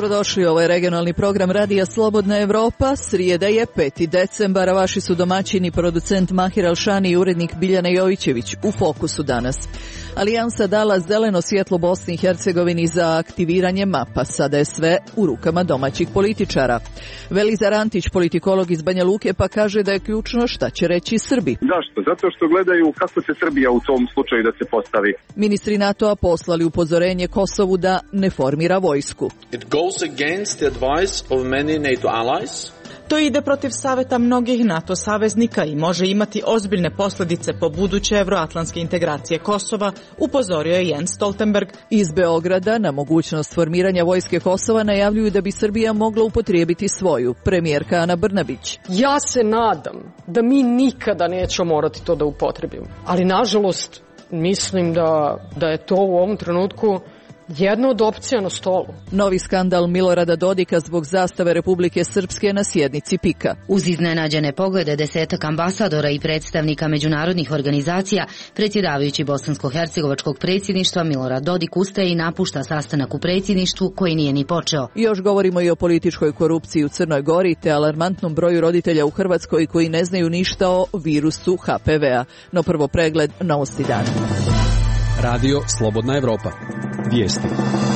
Dobrodošli, ovo je regionalni program Radija Slobodna Evropa. Srijeda je 5. decembara. Vaši su domaćini, producent Mahir Alšani i urednik Biljana Jovićević. U fokusu danas. Alijansa dala zeleno svjetlo Bosni i Hercegovini za aktiviranje mapa. Sada je sve u rukama domaćih političara. Velizar Antić, politikolog iz Banja Luke, pa kaže da je ključno šta će reći Srbi. Zašto? Zato što gledaju kako će Srbija u tom slučaju da se postavi. Ministri NATO-a poslali upozorenje Kosovu da ne formira vojsku. It goes against the advice of many NATO allies. To ide protiv savjeta mnogih NATO saveznika i može imati ozbiljne posljedice po buduće evroatlantske integracije Kosova, upozorio je Jens Stoltenberg. Iz Beograda na mogućnost formiranja vojske Kosova najavljuju da bi Srbija mogla upotrijebiti svoju. Premijerka Ana Brnabić. Ja se nadam da mi nikada nećemo morati to da upotrebimo. Ali nažalost mislim da je to u ovom trenutku jedna od opcija na stolu. Novi skandal Milorada Dodika zbog zastave Republike Srpske na sjednici PIK-a. Uz iznenađene poglede desetak ambasadora i predstavnika međunarodnih organizacija, predsjedavajući bosansko-hercegovačkog predsjedništva Milorad Dodik ustaje i napušta sastanak u predsjedništvu koji nije ni počeo. Još govorimo i o političkoj korupciji u Crnoj Gori te alarmantnom broju roditelja u Hrvatskoj koji ne znaju ništa o virusu HPV-a. No prvo pregled novosti dana. Radio Slobodna Evropa. Vijesti.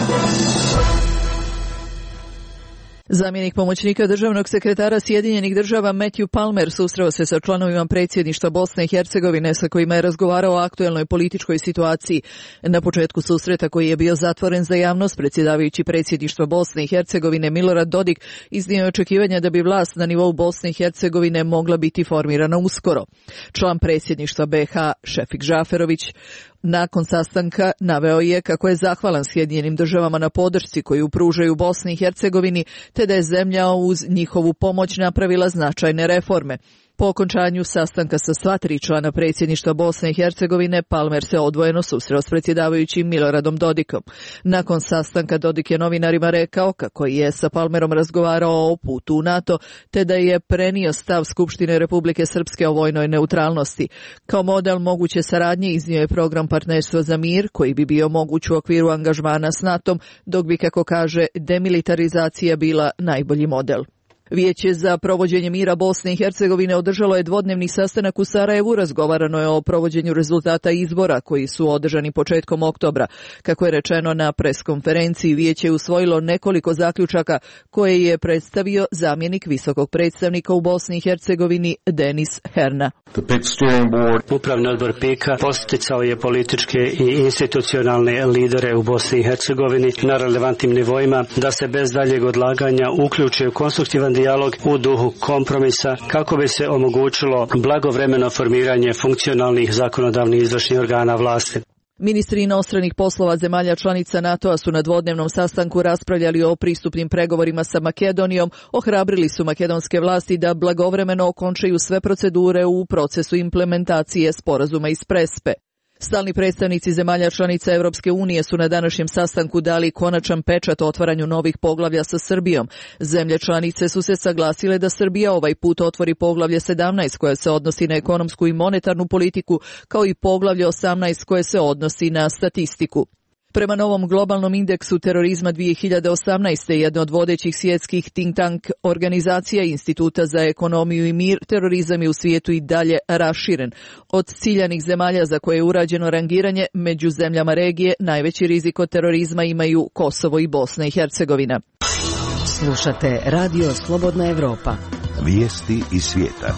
Zamjenik pomoćnika državnog sekretara Sjedinjenih država Matthew Palmer susreo se sa članovima predsjedništva Bosne i Hercegovine sa kojima je razgovarao o aktuelnoj političkoj situaciji. Na početku susreta, koji je bio zatvoren za javnost, predsjedavajući predsjedništva Bosne i Hercegovine Milorad Dodik iznio je očekivanja da bi vlast na nivou Bosne i Hercegovine mogla biti formirana uskoro. Član predsjedništva BiH Šefik Žaferović nakon sastanka naveo je kako je zahvalan Sjedinjenim državama na podršci koju pružaju Bosni i Hercegovini, te da je zemlja uz njihovu pomoć napravila značajne reforme. Po okončanju sastanka sa sva tri člana predsjedništva Bosne i Hercegovine, Palmer se odvojeno susreo s predsjedavajućim Miloradom Dodikom. Nakon sastanka Dodik je novinarima rekao kako je sa Palmerom razgovarao o putu u NATO, te da je prenio stav Skupštine Republike Srpske o vojnoj neutralnosti. Kao model moguće saradnje iznio je program Partnerstva za mir, koji bi bio moguć u okviru angažmana s NATO-om, dok bi, kako kaže, demilitarizacija bila najbolji model. Vijeće za provođenje mira Bosne i Hercegovine održalo je dvodnevni sastanak u Sarajevu. Razgovarano je o provođenju rezultata izbora koji su održani početkom oktobra. Kako je rečeno na preskonferenciji, vijeće je usvojilo nekoliko zaključaka koje je predstavio zamjenik visokog predstavnika u Bosni i Hercegovini Denis Herna. Upravni odbor PIK-a posticao je političke i institucionalne lidere u Bosni i Hercegovini na relevantnim nivoima da se bez daljeg odlaganja uključe u konstruktivan dijalog u duhu kompromisa kako bi se omogućilo blagovremeno formiranje funkcionalnih zakonodavnih izvršnih organa vlasti. Ministri inostranih poslova zemalja članica NATO-a su na dvodnevnom sastanku raspravljali o pristupnim pregovorima sa Makedonijom, ohrabrili su makedonske vlasti da blagovremeno okončaju sve procedure u procesu implementacije sporazuma iz Prespe. Stalni predstavnici zemalja članica Europske unije su na današnjem sastanku dali konačan pečat otvaranju novih poglavlja sa Srbijom. Zemlje članice su se saglasile da Srbija ovaj put otvori poglavlje 17 koje se odnosi na ekonomsku i monetarnu politiku, kao i poglavlje 18 koje se odnosi na statistiku. Prema novom globalnom indeksu terorizma 2018. jedno od vodećih svjetskih think tank organizacija Instituta za ekonomiju i mir, terorizam je u svijetu i dalje raširen. Od ciljanih zemalja za koje je urađeno rangiranje, među zemljama regije najveći rizik od terorizma imaju Kosovo i Bosna i Hercegovina. Slušate Radio Slobodna Evropa. Vijesti iz svijeta.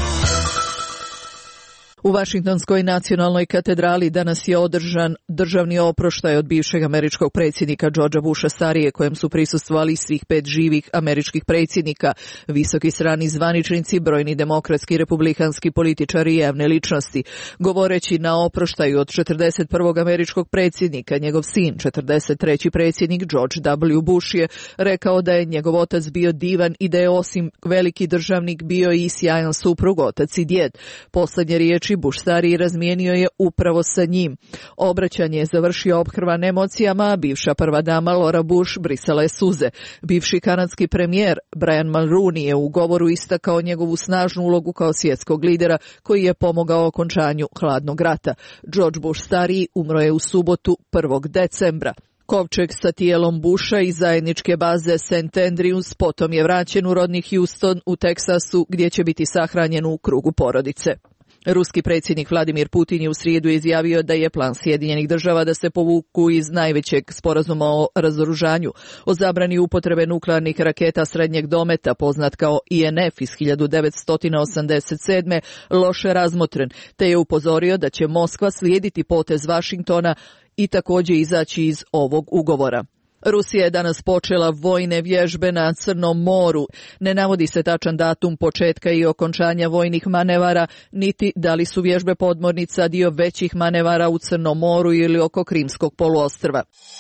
U Vašingtonskoj nacionalnoj katedrali danas je održan državni oproštaj od bivšeg američkog predsjednika Georgea Busha starije, kojem su prisustvovali svih 5 živih američkih predsjednika, visoki strani zvaničnici, brojni demokratski i republikanski političari i javne ličnosti. Govoreći na oproštaju od 41. američkog predsjednika, njegov sin, 43. predsjednik George W. Bush je rekao da je njegov otac bio divan i da je osim veliki državnik bio i sjajan suprug, otac i djed. Poslednje riječi Bush stariji razmijenio je upravo sa njim. Obraćanje je završio ophrvan emocijama, a bivša prva dama Laura Bush brisala je suze. Bivši kanadski premijer Brian Mulroney je u govoru istakao njegovu snažnu ulogu kao svjetskog lidera koji je pomogao okončanju hladnog rata. George Bush stariji umro je u subotu 1. decembra. Kovčeg sa tijelom Busha i zajedničke baze St. Andrews potom je vraćen u rodni Houston u Teksasu gdje će biti sahranjen u krugu porodice. Ruski predsjednik Vladimir Putin je u srijedu izjavio da je plan Sjedinjenih država da se povuku iz najvećeg sporazuma o razoružanju, o zabrani upotrebe nuklearnih raketa srednjeg dometa, poznat kao INF iz 1987. loše razmotren, te je upozorio da će Moskva slijediti potez Vašingtona i također izaći iz ovog ugovora. Rusija je danas počela vojne vježbe na Crnom moru. Ne navodi se tačan datum početka i okončanja vojnih manevara, niti da li su vježbe podmornica dio većih manevara u Crnom moru ili oko Krimskog poluostrva.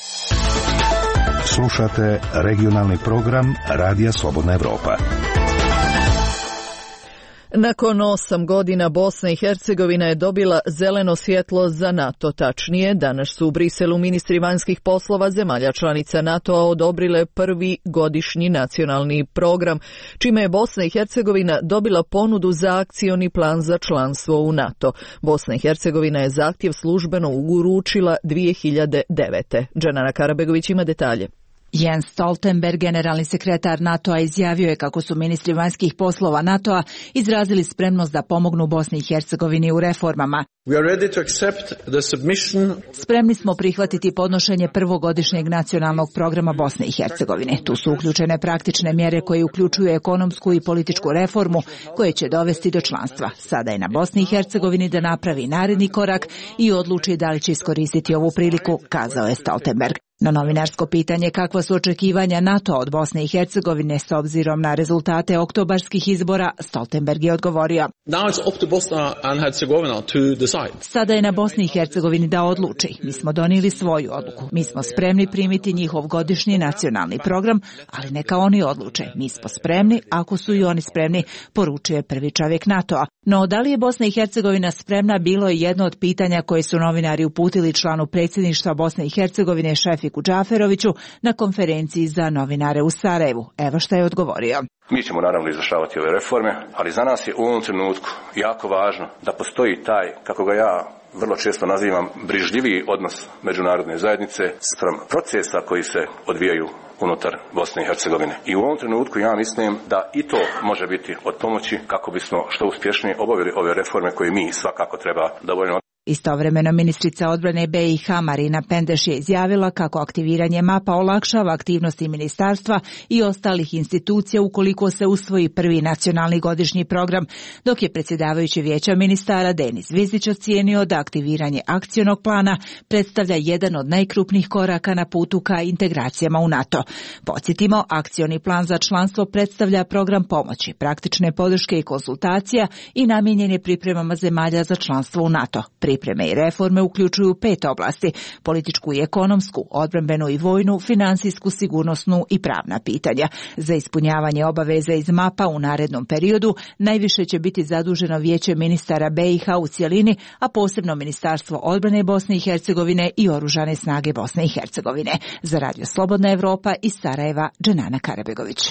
Slušate regionalni program Radija Slobodna Evropa. Nakon 8 godina Bosna i Hercegovina je dobila zeleno svjetlo za NATO. Tačnije, danas su u Briselu ministri vanjskih poslova zemalja članica NATO-a odobrile prvi godišnji nacionalni program, čime je Bosna i Hercegovina dobila ponudu za akcioni plan za članstvo u NATO. Bosna i Hercegovina je zahtjev službeno uručila 2009. Dženana Karabegović ima detalje. Jens Stoltenberg, generalni sekretar NATO-a, izjavio je kako su ministri vanjskih poslova NATO-a izrazili spremnost da pomognu Bosni i Hercegovini u reformama. Spremni smo prihvatiti podnošenje prvogodišnjeg nacionalnog programa Bosne i Hercegovine. Tu su uključene praktične mjere koje uključuju ekonomsku i političku reformu koje će dovesti do članstva. Sada je na Bosni i Hercegovini da napravi naredni korak i odluči da li će iskoristiti ovu priliku, kazao je Stoltenberg. Na novinarsko pitanje kakva su očekivanja NATO od Bosne i Hercegovine s obzirom na rezultate oktobarskih izbora, Stoltenberg je odgovorio: Sada je na Bosni i Hercegovini da odluči. Mi smo donijeli svoju odluku. Mi smo spremni primiti njihov godišnji nacionalni program, ali neka oni odluče. Mi smo spremni, ako su i oni spremni, poručuje prvi čovjek NATO-a. No, da li je Bosna i Hercegovina spremna, bilo je jedno od pitanja koje su novinari uputili članu predsjedništva Bosne i Hercegovine Šefiku Džaferoviću na konferenciji za novinare u Sarajevu. Evo šta je odgovorio. Mi ćemo naravno izvršavati ove reforme, ali za nas je u ovom trenutku jako važno da postoji taj, kako ga ja vrlo često nazivam, brižljiviji odnos međunarodne zajednice spram procesa koji se odvijaju unutar Bosne i Hercegovine. I u ovom trenutku ja mislim da i to može biti od pomoći kako bismo što uspješnije obavili ove reforme koje mi svakako treba da obavimo. Istovremeno ministrica odbrane BiH Marina Pendeš je izjavila kako aktiviranje mapa olakšava aktivnosti ministarstva i ostalih institucija ukoliko se usvoji prvi nacionalni godišnji program, dok je predsjedavajući vijeća ministara Denis Zvizić ocijenio da aktiviranje akcionog plana predstavlja jedan od najkrupnijih koraka na putu ka integracijama u NATO. Podsjetimo, akcioni plan za članstvo predstavlja program pomoći, praktične podrške i konsultacija i namijenjen je pripremama zemalja za članstvo u NATO. Pripreme i reforme uključuju 5 oblasti: političku i ekonomsku, odbrambenu i vojnu, financijsku, sigurnosnu i pravna pitanja. Za ispunjavanje obaveza iz mapa u narednom periodu najviše će biti zaduženo Vijeće ministara BiH u cjelini, a posebno Ministarstvo odbrane Bosne i Hercegovine i Oružane snage Bosne i Hercegovine. Za Radio Slobodna Evropa iz Sarajeva, Dženana Karabegović.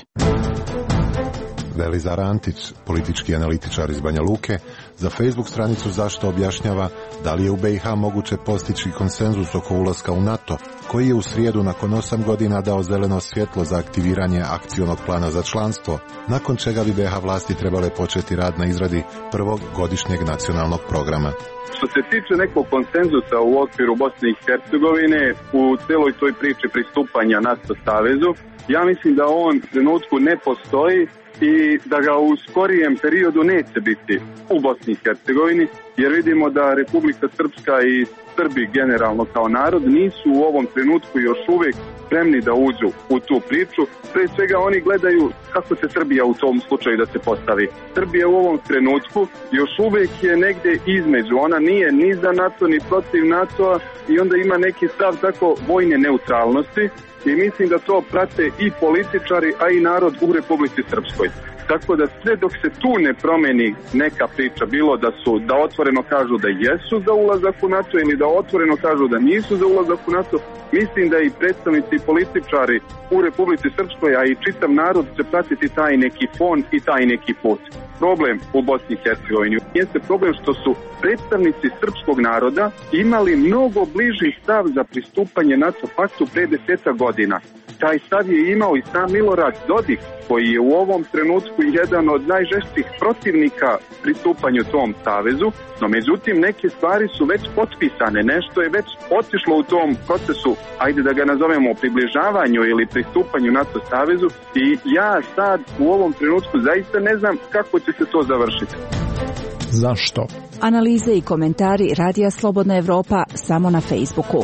Velizar Antić, politički analitičar iz Banja Luke, za Facebook stranicu Zašto objašnjava da li je u BiH moguće postići konsenzus oko ulaska u NATO, koji je u srijedu nakon 8 godina dao zeleno svjetlo za aktiviranje akcionog plana za članstvo, nakon čega bi BiH vlasti trebale početi rad na izradi prvog godišnjeg nacionalnog programa. Što se tiče nekog konsenzusa u okviru Bosne i Hercegovine u celoj toj priči pristupanja NATO savezu, ja mislim da on u trenutku ne postoji i da ga u skorijem periodu neće biti u Bosni i Hercegovini, jer vidimo da Republika Srpska i Srbi generalno kao narod nisu u ovom trenutku još uvijek spremni da uđu u tu priču. Pre svega oni gledaju kako će Srbija u tom slučaju da se postavi. Srbija u ovom trenutku još uvijek je negdje između. Ona nije ni za NATO ni protiv NATO-a i onda ima neki stav tako vojne neutralnosti. I mislim da to prate i političari, a i narod u Republici Srpskoj. Hrvatskoj. Tako da sve dok se tu ne promeni neka priča, bilo da otvoreno kažu da jesu za ulazak u NATO ili da otvoreno kažu da nisu za ulazak u NATO, mislim da i predstavnici i političari u Republici Srpskoj, a i čitav narod će pratiti taj neki fon i taj neki put. Problem u Bosni i Hercegovini jeste problem što su predstavnici srpskog naroda imali mnogo bliži stav za pristupanje NATO paktu pre 10 godina. Taj stav je imao i sam Milorad Dodik, koji je u ovom trenutku jedan od najžešćih protivnika pristupanju tom savezu, no međutim neke stvari su već potpisane, nešto je već otišlo u tom procesu, ajde da ga nazovemo približavanju ili pristupanju NATO savezu, i ja sad u ovom trenutku zaista ne znam kako će se to završiti. Zašto? Analize i komentari Radija Slobodna Evropa samo na Facebooku.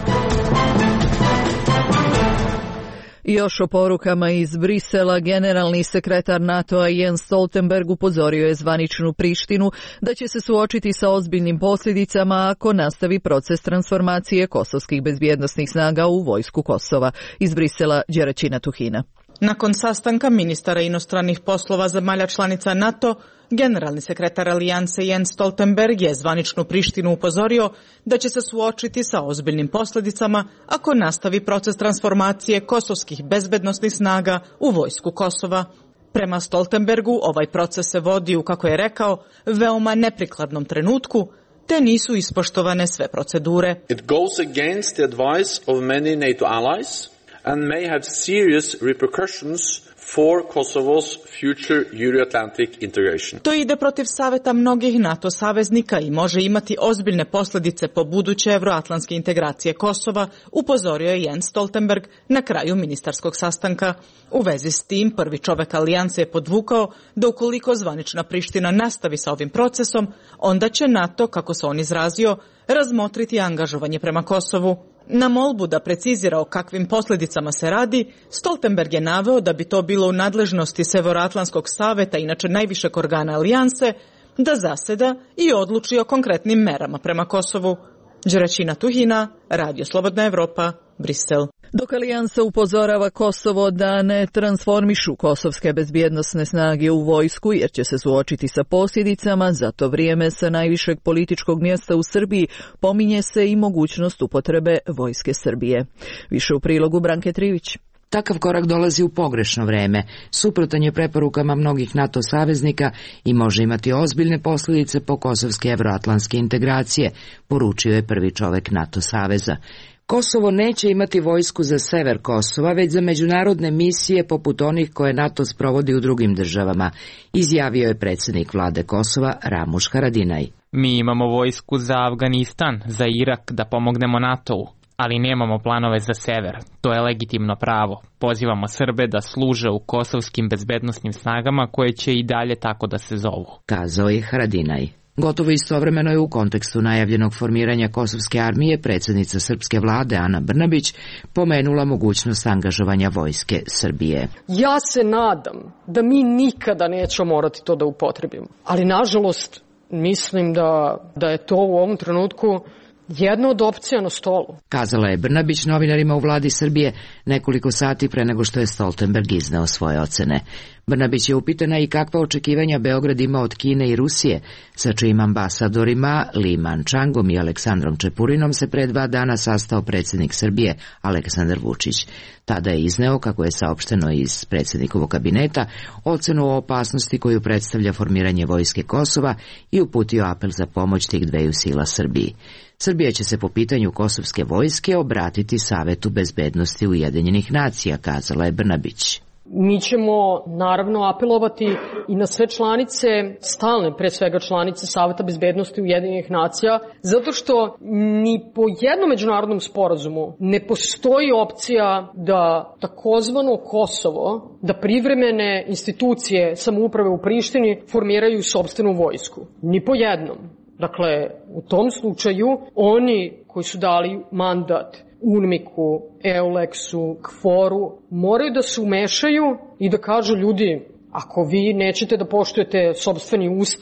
Još o porukama iz Brisela, generalni sekretar NATO-a Jens Stoltenberg upozorio je zvaničnu Prištinu da će se suočiti sa ozbiljnim posljedicama ako nastavi proces transformacije kosovskih bezbjednosnih snaga u vojsku Kosova. Iz Brisela, Đeraćina Tuhina. Nakon sastanka ministara inostranih poslova zemalja članica NATO, generalni sekretar alijanse Jens Stoltenberg je zvaničnu Prištinu upozorio da će se suočiti sa ozbiljnim posljedicama ako nastavi proces transformacije kosovskih bezbednosnih snaga u vojsku Kosova. Prema Stoltenbergu ovaj proces se vodi u, kako je rekao, veoma neprikladnom trenutku, te nisu ispoštovane sve procedure. It goes against the advice of many NATO allies and may have serious repercussions for Kosovo's future Euro-Atlantic integration. To ide protiv saveta mnogih NATO saveznika i može imati ozbiljne posljedice po buduće evroatlantske integracije Kosova, upozorio je Jens Stoltenberg na kraju ministarskog sastanka. U vezi s tim, prvi čovek alijanse je podvukao da ukoliko zvanična Priština nastavi sa ovim procesom, onda će NATO, kako se on izrazio, razmotriti angažovanje prema Kosovu. Na molbu da precizira o kakvim posljedicama se radi, Stoltenberg je naveo da bi to bilo u nadležnosti Severoatlantskog saveta, inače najvišeg organa alijanse, da zaseda i odluči o konkretnim merama prema Kosovu. Đeraćina Tuhina, Radio Slobodna Evropa, Brisel. Dok alijansa upozorava Kosovo da ne transformišu kosovske bezbjednosne snage u vojsku jer će se suočiti sa posljedicama, za to vrijeme sa najvišeg političkog mjesta u Srbiji pominje se i mogućnost upotrebe vojske Srbije. Više u prilogu Branke Trivić. Takav korak dolazi u pogrešno vreme, suprotan je preporukama mnogih NATO saveznika i može imati ozbiljne posljedice po kosovske evroatlantske integracije, poručio je prvi čovek NATO saveza. Kosovo neće imati vojsku za sever Kosova, već za međunarodne misije poput onih koje NATO sprovodi u drugim državama, izjavio je predsjednik vlade Kosova Ramuš Haradinaj. Mi imamo vojsku za Afganistan, za Irak da pomognemo NATO-u, ali nemamo planove za sever. To je legitimno pravo. Pozivamo Srbe da služe u kosovskim bezbednosnim snagama koje će i dalje tako da se zovu, kazao je Haradinaj. Gotovo istovremeno je u kontekstu najavljenog formiranja kosovske armije predsjednica srpske vlade Ana Brnabić pomenula mogućnost angažovanja vojske Srbije. Ja se nadam da mi nikada nećemo morati to da upotrebimo, ali nažalost mislim da je to u ovom trenutku jedna od opcija na stolu, kazala je Brnabić novinarima u vladi Srbije nekoliko sati pre nego što je Stoltenberg izneo svoje ocene. Brnabić je upitana i kakva očekivanja Beograd ima od Kine i Rusije, sa čijim ambasadorima Li Mančangom i Aleksandrom Čepurinom se pre 2 dana sastao predsjednik Srbije Aleksandar Vučić. Tada je izneo, kako je saopšteno iz predsjednikovog kabineta, ocenu o opasnosti koju predstavlja formiranje vojske Kosova i uputio apel za pomoć tih dveju sila Srbiji. Srbija će se po pitanju kosovske vojske obratiti Savetu bezbednosti Ujedinjenih nacija, kazala je Brnabić. Mi ćemo naravno apelovati i na sve članice, stalne pre svega članice Saveta bezbednosti Ujedinjenih nacija, zato što ni po jednom međunarodnom sporazumu ne postoji opcija da takozvano Kosovo, da privremene institucije samouprave u Prištini formiraju sopstvenu vojsku. Ni po jednom. Dakle, u tom slučaju oni koji su dali mandat UNMIK-u, EULEX-u, KFOR-u, moraju da se umešaju i da kažu ljudi, ako vi nećete da poštujete sopstveni ustav,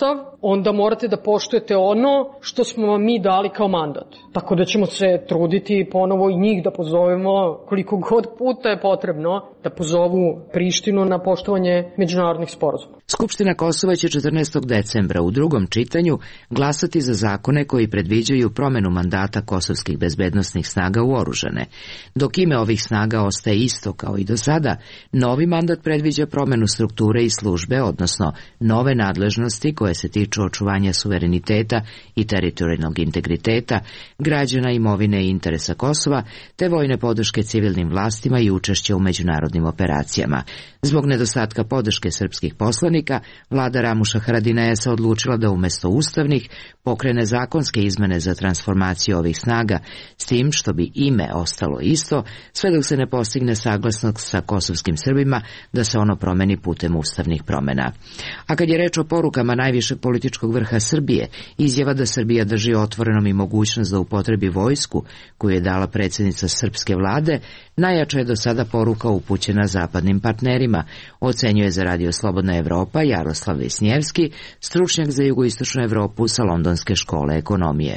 onda morate da poštujete ono što smo vam mi dali kao mandat. Tako da ćemo se truditi ponovo i njih da pozovemo koliko god puta je potrebno da pozovu Prištinu na poštovanje međunarodnih sporazuma. Skupština Kosova će 14. decembra u drugom čitanju glasati za zakone koji predviđaju promenu mandata kosovskih bezbednosnih snaga u oružane. Dok ime ovih snaga ostaje isto kao i do sada, novi mandat predviđa promenu strukture i službe, odnosno nove nadležnosti koje se tiču očuvanja suvereniteta i teritorijalnog integriteta, građana, imovine i interesa Kosova, te vojne podrške civilnim vlastima i učešće u međunarodnim operacijama. Zbog nedostatka podrške srpskih poslanika, vlada Ramuša Haradinaja se odlučila da umesto ustavnih pokrene zakonske izmene za transformaciju ovih snaga, s tim što bi ime ostalo isto, sve dok se ne postigne saglasnost sa kosovskim Srbima da se ono promeni putem ustavnih promena. A kad je reč o porukama najvišeg političkog vrha Srbije, izjava da Srbija drži otvorenom i mogućnost da upotrebi vojsku koju je dala predsjednica srpske vlade, najjača je do sada poruka upućena zapadnim partnerima, ocenjuje za Radio Slobodna Evropa Jaroslav Visnjevski, stručnjak za jugoistočnu Evropu sa Londonske škole ekonomije.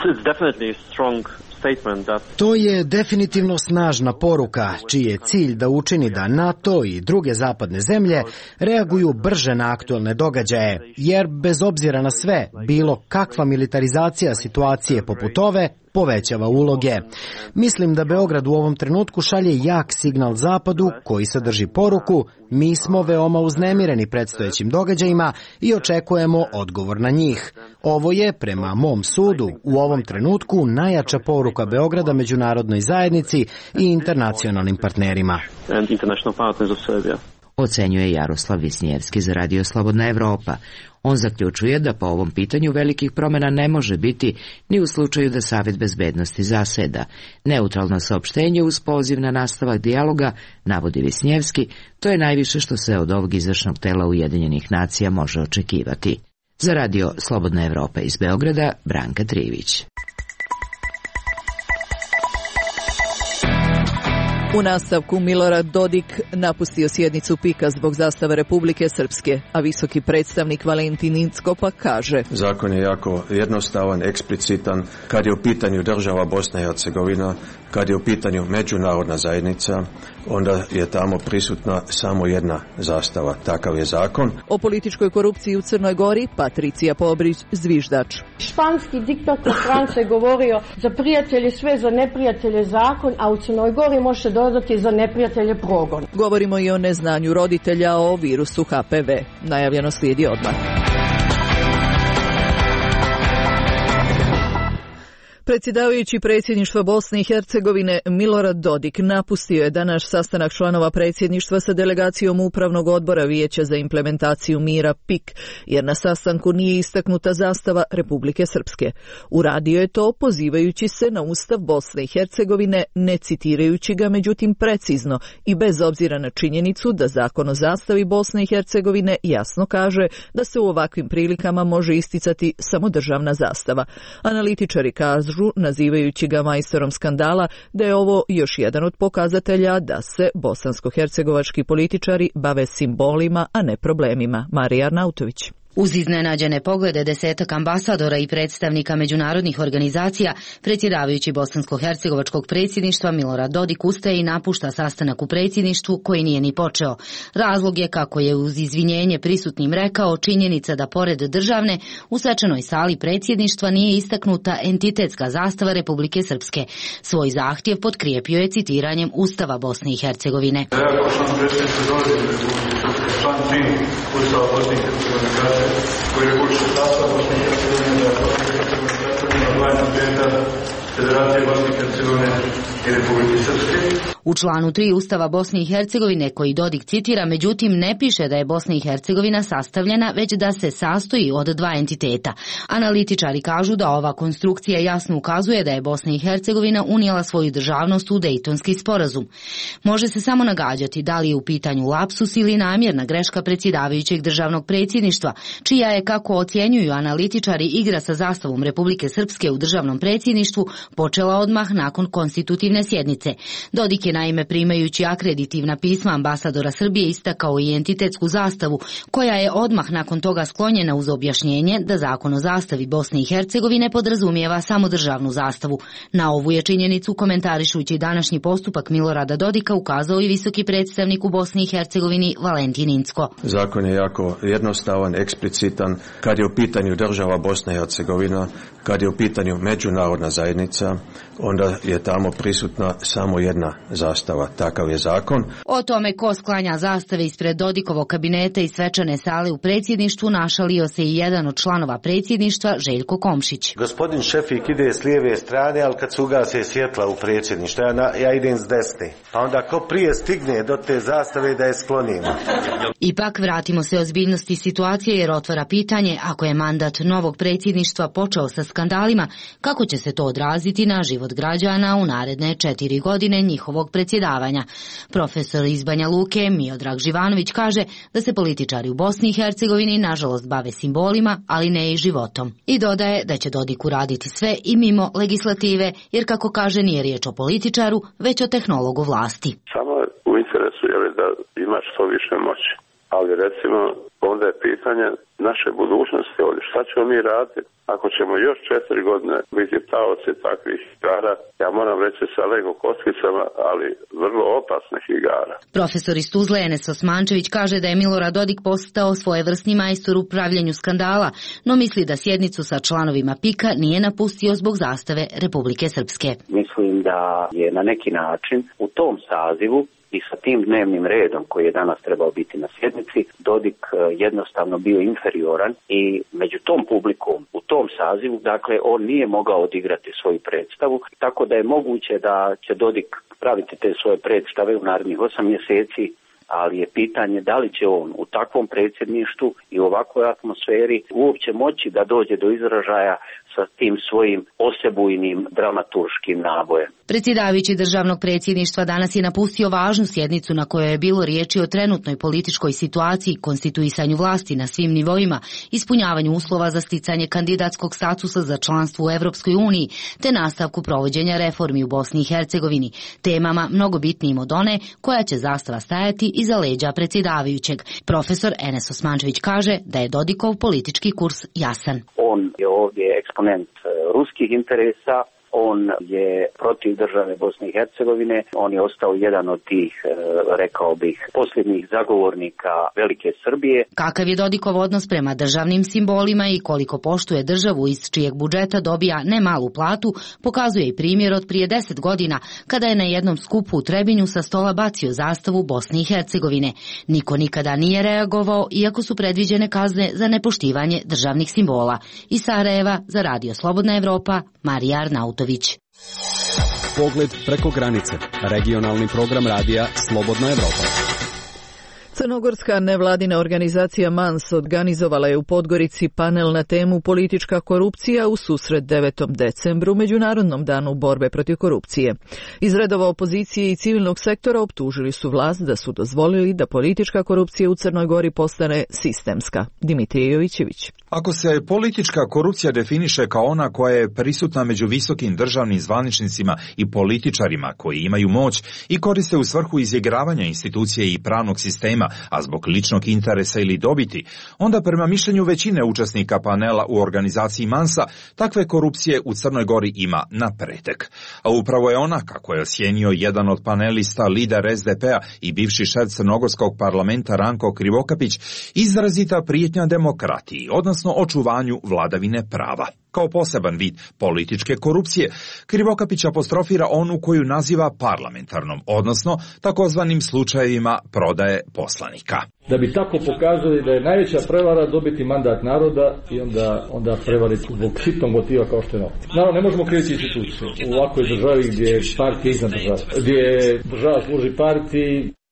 To je definitivno snažna poruka, čiji je cilj da učini da NATO i druge zapadne zemlje reaguju brže na aktuelne događaje, jer bez obzira na sve, bilo kakva militarizacija situacije poput ove povećava uloge. Mislim da Beograd u ovom trenutku šalje jak signal Zapadu koji sadrži poruku: mi smo veoma uznemireni predstojećim događajima i očekujemo odgovor na njih. Ovo je, prema mom sudu, u ovom trenutku najjača poruka Beograda međunarodnoj zajednici i internacionalnim partnerima. Ocenjuje Jaroslav Visnjevski za Radio Slobodna Evropa. On zaključuje da po ovom pitanju velikih promjena ne može biti ni u slučaju da Savet bezbednosti zaseda. Neutralno saopštenje uz poziv na nastavak dijaloga, navodi Visnjevski, to je najviše što se od ovog izvršnog tela Ujedinjenih nacija može očekivati. Za Radio Slobodna Evropa iz Beograda, Branka Trivić. U nastavku Milorad Dodik napustio sjednicu PIK-a zbog zastave Republike Srpske, a visoki predstavnik Valentin Incko pa kaže: zakon je jako jednostavan, eksplicitan. Kad je u pitanju država Bosna i Hercegovina, kad je u pitanju međunarodna zajednica, onda je tamo prisutna samo jedna zastava. Takav je zakon. O političkoj korupciji u Crnoj Gori Patricija Pobrić, zviždač. Španski diktator Franco je govorio: za prijatelje sve, za neprijatelje zakon, a u Crnoj Gori može dodati za neprijatelje progon. Govorimo i o neznanju roditelja o virusu HPV. Najavljeno slijedi odmah. Predsjedavajući predsjedništva Bosne i Hercegovine Milorad Dodik napustio je danas sastanak članova predsjedništva sa delegacijom Upravnog odbora Vijeća za implementaciju mira PIK, jer na sastanku nije istaknuta zastava Republike Srpske. Uradio je to pozivajući se na Ustav Bosne i Hercegovine, ne citirajući ga međutim precizno i bez obzira na činjenicu da Zakon o zastavi Bosne i Hercegovine jasno kaže da se u ovakvim prilikama može isticati samo državna zastava. Analitičari kažu, nazivajući ga majstorom skandala, da je ovo još jedan od pokazatelja da se bosansko-hercegovački političari bave simbolima, a ne problemima. Marija Arnautović. Uz iznenađene poglede desetak ambasadora i predstavnika međunarodnih organizacija, predsjedavajući bosansko-hercegovačkog predsjedništva Milorad Dodik ustaje i napušta sastanak u predsjedništvu koji nije ni počeo. Razlog je, kako je uz izvinjenje prisutnim rekao, činjenica da pored državne u svečanoj sali predsjedništva nije istaknuta entitetska zastava Republike Srpske. Svoj zahtjev potkrijepio je citiranjem Ustava Bosne i Hercegovine. Član 3 Ustava Bosne i Hercegovine kaže: koji reguliše sastav Bosne i Hercegovine da Bosne i Hercegovine predstavljena dva entiteta Federacije Bosne i Hercegovine i Republike Srpske. U članu 3 Ustava Bosne i Hercegovine, koji Dodik citira, međutim ne piše da je Bosna i Hercegovina sastavljena, već da se sastoji od dva entiteta. Analitičari kažu da ova konstrukcija jasno ukazuje da je Bosna i Hercegovina unijela svoju državnost u Dejtonski sporazum. Može se samo nagađati da li je u pitanju lapsus ili namjerna greška predsjedavajućeg državnog predsjedništva, čija je, kako ocjenjuju analitičari, igra sa zastavom Republike Srpske u državnom predsjedništvu počela odmah nakon konstitutivne sjednice. Dodik je naime primajući akreditivna pisma ambasadora Srbije istakao i entitetsku zastavu, koja je odmah nakon toga sklonjena uz objašnjenje da zakon o zastavi Bosne i Hercegovine podrazumijeva samo državnu zastavu. Na ovu je činjenicu komentarišući današnji postupak Milorada Dodika ukazao i visoki predstavnik u Bosni i Hercegovini Valentin Incko. Zakon je jako jednostavan, eksplicitan. Kad je u pitanju država Bosna i Hercegovina, kad je u pitanju međunarodna zajednica, onda je tamo prisutna samo jedna zastava. Takav je zakon. O tome ko sklanja zastave ispred Dodikovog kabineta i svečane sale u predsjedništvu našalio se i jedan od članova predsjedništva, Željko Komšić. Gospodin Šefik ide s lijeve strane, ali kad se ugase svjetla u predsjedništvu, ja idem s desne. Pa onda ko prije stigne do te zastave da je sklonimo. Ipak vratimo se ozbiljnosti situacije jer otvara pitanje, ako je mandat novog predsjedništva počeo sa skandalima, kako će se to odraziti na život građana u naredne 4 godine njihovog predsjedavanja. Profesor iz Banja Luke Miodrag Živanović kaže da se političari u Bosni i Hercegovini nažalost bave simbolima, ali ne i životom. I dodaje da će Dodik uraditi sve i mimo legislative, jer kako kaže nije riječ o političaru, već o tehnologu vlasti. Samo u interesu je da imaš što više moći. Ali recimo, onda je pitanje naše budućnosti ovdje. Šta ćemo mi raditi ako ćemo još 4 godine biti taoci takvih igara? Ja moram reći sa Lego kockicama, ali vrlo opasnih igara. Profesor iz Tuzle Enes Osmančević kaže da je Milorad Dodik postao svojevrsni majstor u pravljenju skandala, no misli da sjednicu sa članovima PIK-a nije napustio zbog zastave Republike Srpske. Mislim da je na neki način u tom sazivu i sa tim dnevnim redom koji je danas trebao biti na sjednici, Dodik jednostavno bio inferioran i među tom publikom, u tom sazivu, dakle, on nije mogao odigrati svoju predstavu, tako da je moguće da će Dodik praviti te svoje predstave u narednih 8 mjeseci, ali je pitanje da li će on u takvom predsjedništvu i u ovakvoj atmosferi uopće moći da dođe do izražaja sa tim svojim osebujnim dramaturškim nabojem. Predsjedavajući državnog predsjedništva danas je napustio važnu sjednicu na kojoj je bilo riječi o trenutnoj političkoj situaciji, konstituisanju vlasti na svim nivoima, ispunjavanju uslova za sticanje kandidatskog statusa za članstvo u Evropskoj uniji, te nastavku provođenja reformi u Bosni i Hercegovini, temama mnogo bitnijim od one koja će zastava stajati iza leđa predsjedavajućeg. Profesor Enes Osmančević kaže da je Dodikov politički kurs jasan. On je ovdje eksponent ruskih interesa, on je protiv države Bosne i Hercegovine, on je ostao jedan od tih, rekao bih, posljednjih zagovornika velike Srbije. Kakav je Dodikov odnos prema državnim simbolima i koliko poštuje državu iz čijeg budžeta dobija ne malu platu, pokazuje i primjer od prije 10 godina, kada je na jednom skupu u Trebinju sa stola bacio zastavu Bosne i Hercegovine. Niko nikada nije reagovao, iako su predviđene kazne za nepoštivanje državnih simbola. Iz Sarajeva za Radio Slobodna Evropa, Marija Arnautović. Pogled preko granice. Regionalni program radija Slobodna Evropa. Crnogorska nevladina organizacija MANS organizovala je u Podgorici panel na temu politička korupcija u susret 9. decembru, Međunarodnom danu borbe protiv korupcije. Iz redova opozicije i civilnog sektora optužili su vlast da su dozvolili da politička korupcija u Crnoj Gori postane sistemska. Dimitrije Jovićević. Ako se politička korupcija definiše kao ona koja je prisutna među visokim državnim zvaničnicima i političarima koji imaju moć i koriste u svrhu izigravanja institucije i pravnog sistema, a zbog ličnog interesa ili dobiti, onda prema mišljenju većine učesnika panela u organizaciji MANS-a, takve korupcije u Crnoj Gori ima na pretek. A upravo je ona, kako je ocijenio jedan od panelista, lider SDP-a i bivši šef Crnogorskog parlamenta Ranko Krivokapić, izrazita prijetnja demokratiji, odnosno očuvanju vladavine prava. Kao poseban vid političke korupcije, Krivokapić apostrofira onu koju naziva parlamentarnom, odnosno takozvanim slučajevima prodaje poslanika. Da bi tako pokazali da je najveća prevara dobiti mandat naroda i onda prevariti zbog sitnog motiva kao što je novac. Naravno, ne možemo kriviti institucije u ovakvoj državi gdje je partija iznad države, gdje država služi partiji.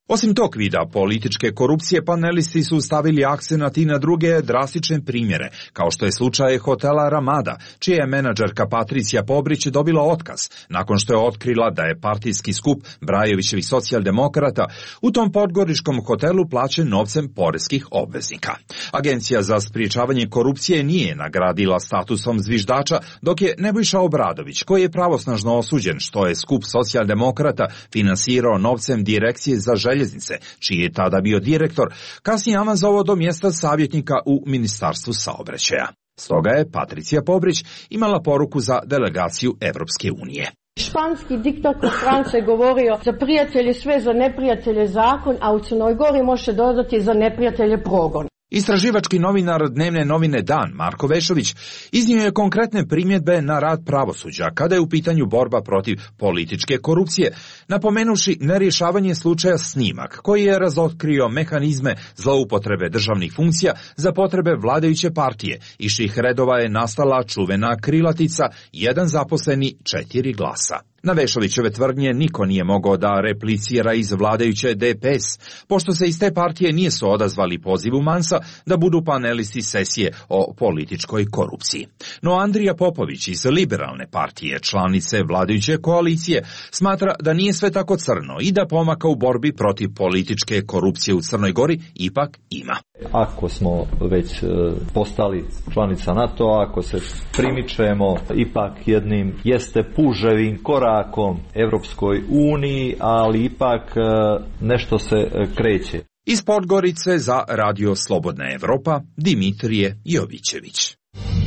Osim tog vida političke korupcije, panelisti su stavili akcenat i na druge drastične primjere, kao što je slučaj hotela Ramada, čija je menadžerka Patricija Pobrić dobila otkaz, nakon što je otkrila da je partijski skup Brajovićevih socijaldemokrata u tom podgoričkom hotelu plaćen novcem poreskih obveznika. Agencija za sprječavanje korupcije nije nagradila statusom zviždača, dok je Nebojša Obradović, koji je pravosnažno osuđen što je skup socijaldemokrata finansirao novcem Direkcije za željeznice, čiji je tada bio direktor, kasnije avanzovao do mjesta savjetnika u Ministarstvu saobraćaja. Stoga je Patricija Pobrić imala poruku za delegaciju Evropske unije. Španski diktator France govorio za prijatelje sve, za neprijatelje zakon, a u Crnoj Gori može dodati za neprijatelje progon. Istraživački novinar dnevne novine Dan, Marko Vešović, iznio je konkretne primjedbe na rad pravosuđa kada je u pitanju borba protiv političke korupcije, napomenuši nerješavanje slučaja Snimak, koji je razotkrio mehanizme zloupotrebe državnih funkcija za potrebe vladajuće partije, iz čijih redova je nastala čuvena krilatica jedan zaposleni 4 glasa. Na Vešovićeve tvrdnje niko nije mogao da replicira iz vladajuće DPS, pošto se iz te partije nisu odazvali pozivu Mansa da budu panelisti sesije o političkoj korupciji. No Andrija Popović iz Liberalne partije, članice vladajuće koalicije, smatra da nije sve tako crno i da pomaka u borbi protiv političke korupcije u Crnoj Gori ipak ima. Ako smo već postali članica NATO, ako se primičemo ipak jednim jeste puževim korakom Evropskoj uniji, ali ipak nešto se kreće. Iz Podgorice za Radio Slobodna Evropa, Dimitrije Jovićević.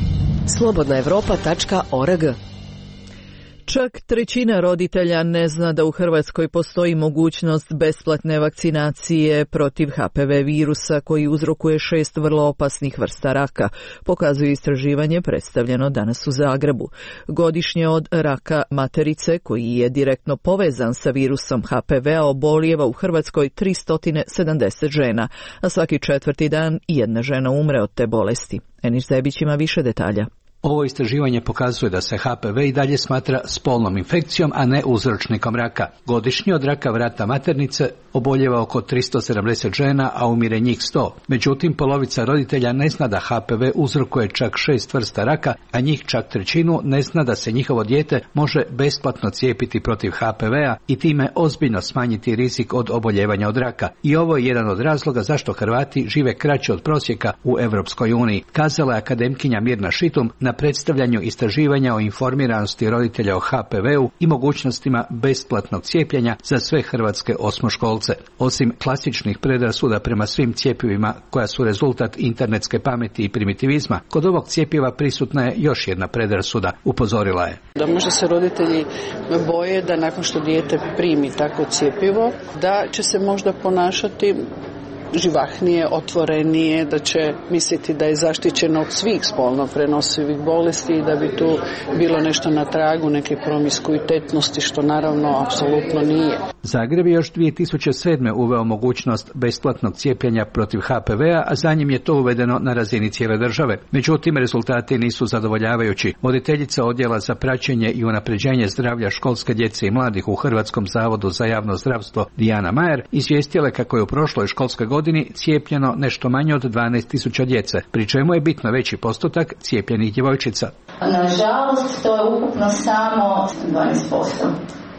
slobodnaevropa.org. Čak trećina roditelja ne zna da u Hrvatskoj postoji mogućnost besplatne vakcinacije protiv HPV virusa koji uzrokuje 6 vrlo opasnih vrsta raka, pokazuje istraživanje predstavljeno danas u Zagrebu. Godišnje od raka materice, koji je direktno povezan sa virusom HPV-a, obolijeva u Hrvatskoj 370 žena, a svaki 4. dan jedna žena umre od te bolesti. Eniš Zebić ima više detalja. Ovo istraživanje pokazuje da se HPV i dalje smatra spolnom infekcijom, a ne uzročnikom raka. Godišnje od raka vrata maternice oboljeva oko 370 žena, a umire njih 100. Međutim, polovica roditelja ne zna da HPV uzrokuje čak 6 vrsta raka, a njih čak trećinu ne zna da se njihovo dijete može besplatno cijepiti protiv HPV-a i time ozbiljno smanjiti rizik od oboljevanja od raka. I ovo je jedan od razloga zašto Hrvati žive kraće od prosjeka u Evropskoj uniji, kazala je akademkinja Mirna Šitum na predstavljanju istraživanja o informiranosti roditelja o HPV-u i mogućnostima besplatnog cijepljenja za sve hrvatske osmoškolce. Osim klasičnih predrasuda prema svim cjepivima koja su rezultat internetske pameti i primitivizma, kod ovog cjepiva prisutna je još jedna predrasuda, upozorila je. Da možda se roditelji boje da nakon što dijete primi takvo cjepivo, da će se možda ponašati živahnije, otvorenije, da će misliti da je zaštićeno od svih spolno prenosivih bolesti i da bi tu bilo nešto na tragu neke promiskuitetnosti, što naravno apsolutno nije. Zagreb je još 2007. uveo mogućnost besplatnog cijepljenja protiv HPV-a, a za njim je to uvedeno na razini cijele države. Međutim, rezultati nisu zadovoljavajući. Voditeljica odjela za praćenje i unapređenje zdravlja školske djece i mladih u Hrvatskom zavodu za javno zdravstvo Dijana Majer izvijestila kako je u prošloj školskoj godini cijepljeno nešto manje od 12.000 djece, pri čemu je bitno veći postotak cijepljenih djevojčica. Nažalost, to je ukupno samo 12%.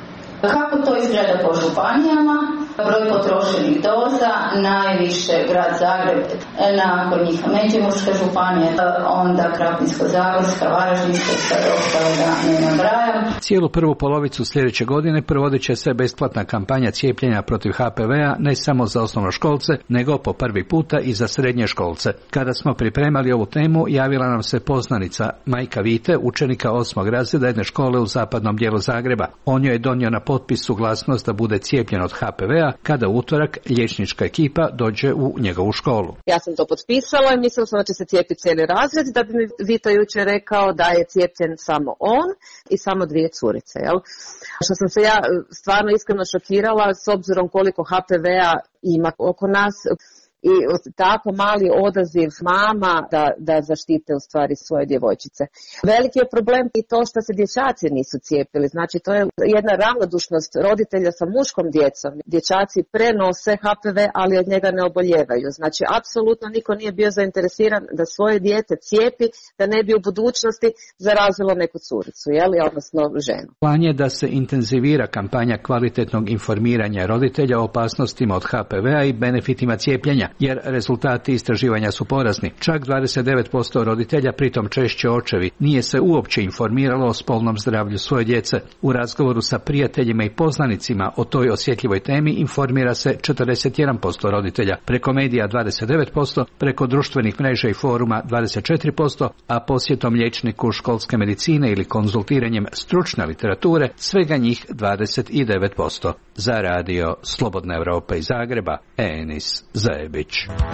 Kako to izgleda po županijama? Broj potrošenih doza, najviše grad Zagreb, nakon njih Međimurska županija, onda Krapinsko-zagorska, Varaždinska, sad ostalo da ne nabrajam. Cijelu prvu polovicu sljedeće godine provodit će se besplatna kampanja cijepljenja protiv HPV-a ne samo za osnovnoškolce, nego po prvi puta i za srednje školce. Kada smo pripremali ovu temu, javila nam se poznanica majka Vite, učenika 8. razreda jedne škole u zapadnom dijelu Zagreba. On joj je donio na potpis suglasnost da bude cijepljen od HPV-a kada u utorak liječnička ekipa dođe u njegovu školu. Ja sam to potpisala i mislila sam da će se cijepiti cijeli razred, da bi mi Vito jučer rekao da je cijepljen samo on i samo 2 curice. Jel? Što sam se ja stvarno iskreno šokirala s obzirom koliko HPV-a ima oko nas. i tako mali odaziv mama da zaštite u stvari svoje djevojčice. Veliki je problem i to što se dječaci nisu cijepili, znači to je jedna ravnodušnost roditelja sa muškom djecom. Dječaci prenose HPV, ali od njega ne oboljevaju. Znači, apsolutno niko nije bio zainteresiran da svoje dijete cijepi, da ne bi u budućnosti zarazilo neku curicu, odnosno ženu. Plan je da se intenzivira kampanja kvalitetnog informiranja roditelja o opasnostima od HPV-a i benefitima cijepljenja, jer rezultati istraživanja su porazni. Čak 29% roditelja, pritom češće očevi, nije se uopće informiralo o spolnom zdravlju svoje djece. U razgovoru sa prijateljima i poznanicima o toj osjetljivoj temi informira se 41% roditelja, preko medija 29%, preko društvenih mreža i foruma 24%, a posjetom liječniku školske medicine ili konzultiranjem stručne literature svega njih 29%. Za radio Slobodna Evropa iz Zagreba, Enis Zajebić.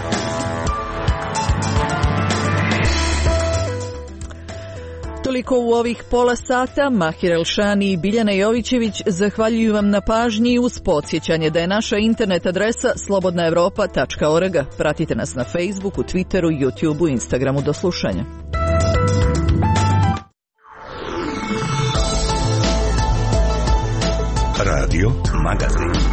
Toliko u ovih pola sata. Mahir Elšani i Biljana Jovićević zahvaljuju vam na pažnji uz podsjećanje da je naša internet adresa slobodnaevropa.org. Pratite nas na Facebooku, Twitteru, YouTubeu, Instagramu. Do slušanja. Radio Magazin.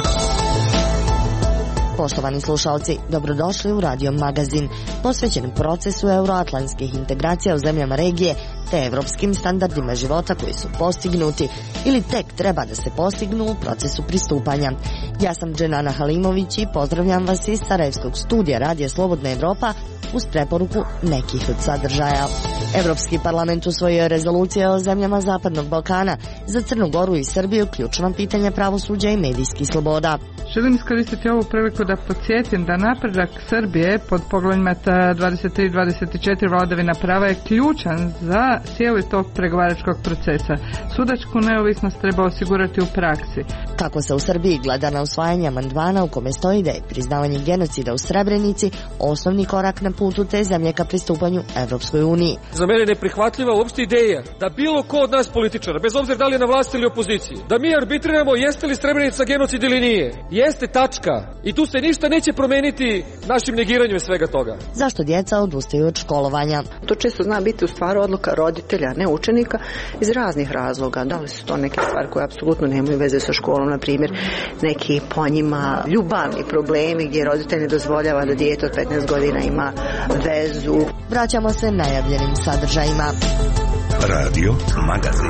Poštovani slušalci, dobrodošli u Radio Magazin, posvećen procesu euroatlantskih integracija u zemljama regije te evropskim standardima života koji su postignuti ili tek treba da se postignu u procesu pristupanja. Ja sam Dženana Halimović i pozdravljam vas iz Sarajevskog studija Radija Slobodna Evropa uz preporuku nekih od sadržaja. Evropski parlament usvojio je rezolucije o zemljama Zapadnog Balkana, za Crnu Goru i Srbiju ključna pitanja pravosuđa i medijskih sloboda. Želim iskoristiti ovu priliku da podsjetim da napredak Srbije pod poglavljima 23 i 24 vladavina prava je ključan za cijeli tok pregovaračkog procesa. Sudačku neovisnost treba osigurati u praksi. Kako se u Srbiji gleda na usvajanje amandmana u kome stoji da je priznavanje genocida u Srebrenici osnovni korak na putu te zemlje ka pristupanju Evropskoj uniji. Za mene je neprihvatljiva uopšte ideja da bilo ko od nas političara, bez obzira da li je na vlasti ili opoziciji, da mi arbitriramo jeste li Srebrenica genocid ili nije. Jeste, tačka. I tu se ništa neće promeniti našim negiranjem svega toga. Zašto djeca odustaju od školovanja? To često zna biti u stvari odluka roditelja, ne učenika, iz raznih razloga. Da li su to neke stvari koje apsolutno nemaju veze sa školom, na primjer neki po njima ljubavni problemi gdje roditelj ne dozvoljava da dijete od 15 godina ima vezu. Vraćamo se najavljenim sadržajima. Radio Magazin.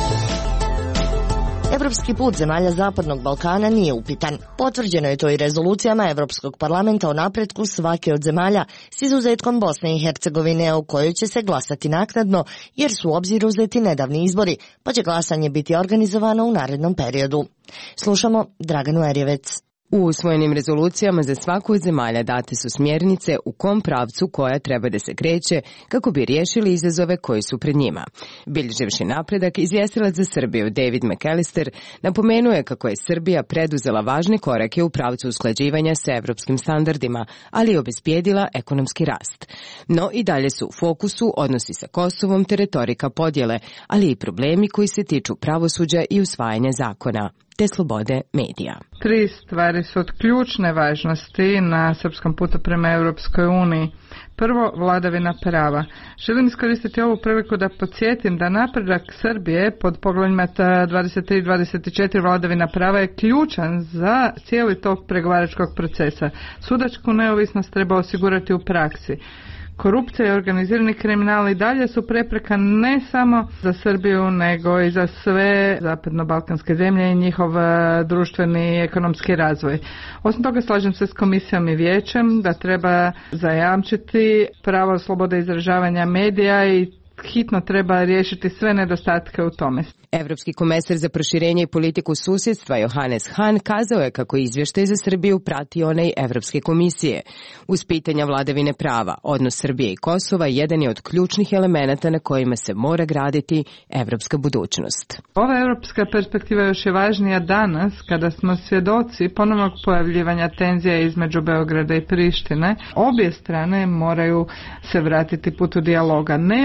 Evropski put zemalja Zapadnog Balkana nije upitan. Potvrđeno je to i rezolucijama Evropskog parlamenta o napretku svake od zemalja s izuzetkom Bosne i Hercegovine, o kojoj će se glasati naknadno jer su u obzir uzeti nedavni izbori, pa će glasanje biti organizovano u narednom periodu. Slušamo Draganu Erjevec. U usvojenim rezolucijama za svaku od zemalja date su smjernice u kom pravcu koja treba da se kreće kako bi riješili izazove koji su pred njima. Bilježivši napredak, izvjestilac za Srbiju David McAllister napomenuo je kako je Srbija preduzela važne korake u pravcu usklađivanja sa evropskim standardima, ali i obezbijedila ekonomski rast. No i dalje su u fokusu odnosi sa Kosovom te retorika podjele, ali i problemi koji se tiču pravosuđa i usvajanja zakona te slobode medija. 3 stvari su od ključne važnosti na srpskom putu prema Europskoj uniji. Prvo, vladavina prava. Želim iskoristiti ovu priliku da podsjetim da napredak Srbije pod poglavljima 23 i 24 vladavina prava je ključan za cijeli tok pregovaračkog procesa. Sudačku neovisnost treba osigurati u praksi. Korupcija i organizirani kriminal i dalje su prepreka ne samo za Srbiju, nego i za sve zapadno-balkanske zemlje i njihov društveni i ekonomski razvoj. Osim toga, slažem se s komisijom i vijećem da treba zajamčiti pravo slobode izražavanja medija i hitno treba riješiti sve nedostatke u tome. Evropski komesar za proširenje i politiku susjedstva Johannes Hahn kazao je kako izvještaj za Srbiju prati onaj Evropske komisije. Uz pitanja vladavine prava, odnos Srbije i Kosova jedan je od ključnih elemenata na kojima se mora graditi evropska budućnost. Ova evropska perspektiva još je važnija danas kada smo svjedoci ponovnog pojavljivanja tenzija između Beograda i Prištine. Obje strane moraju se vratiti putu dijaloga. Nema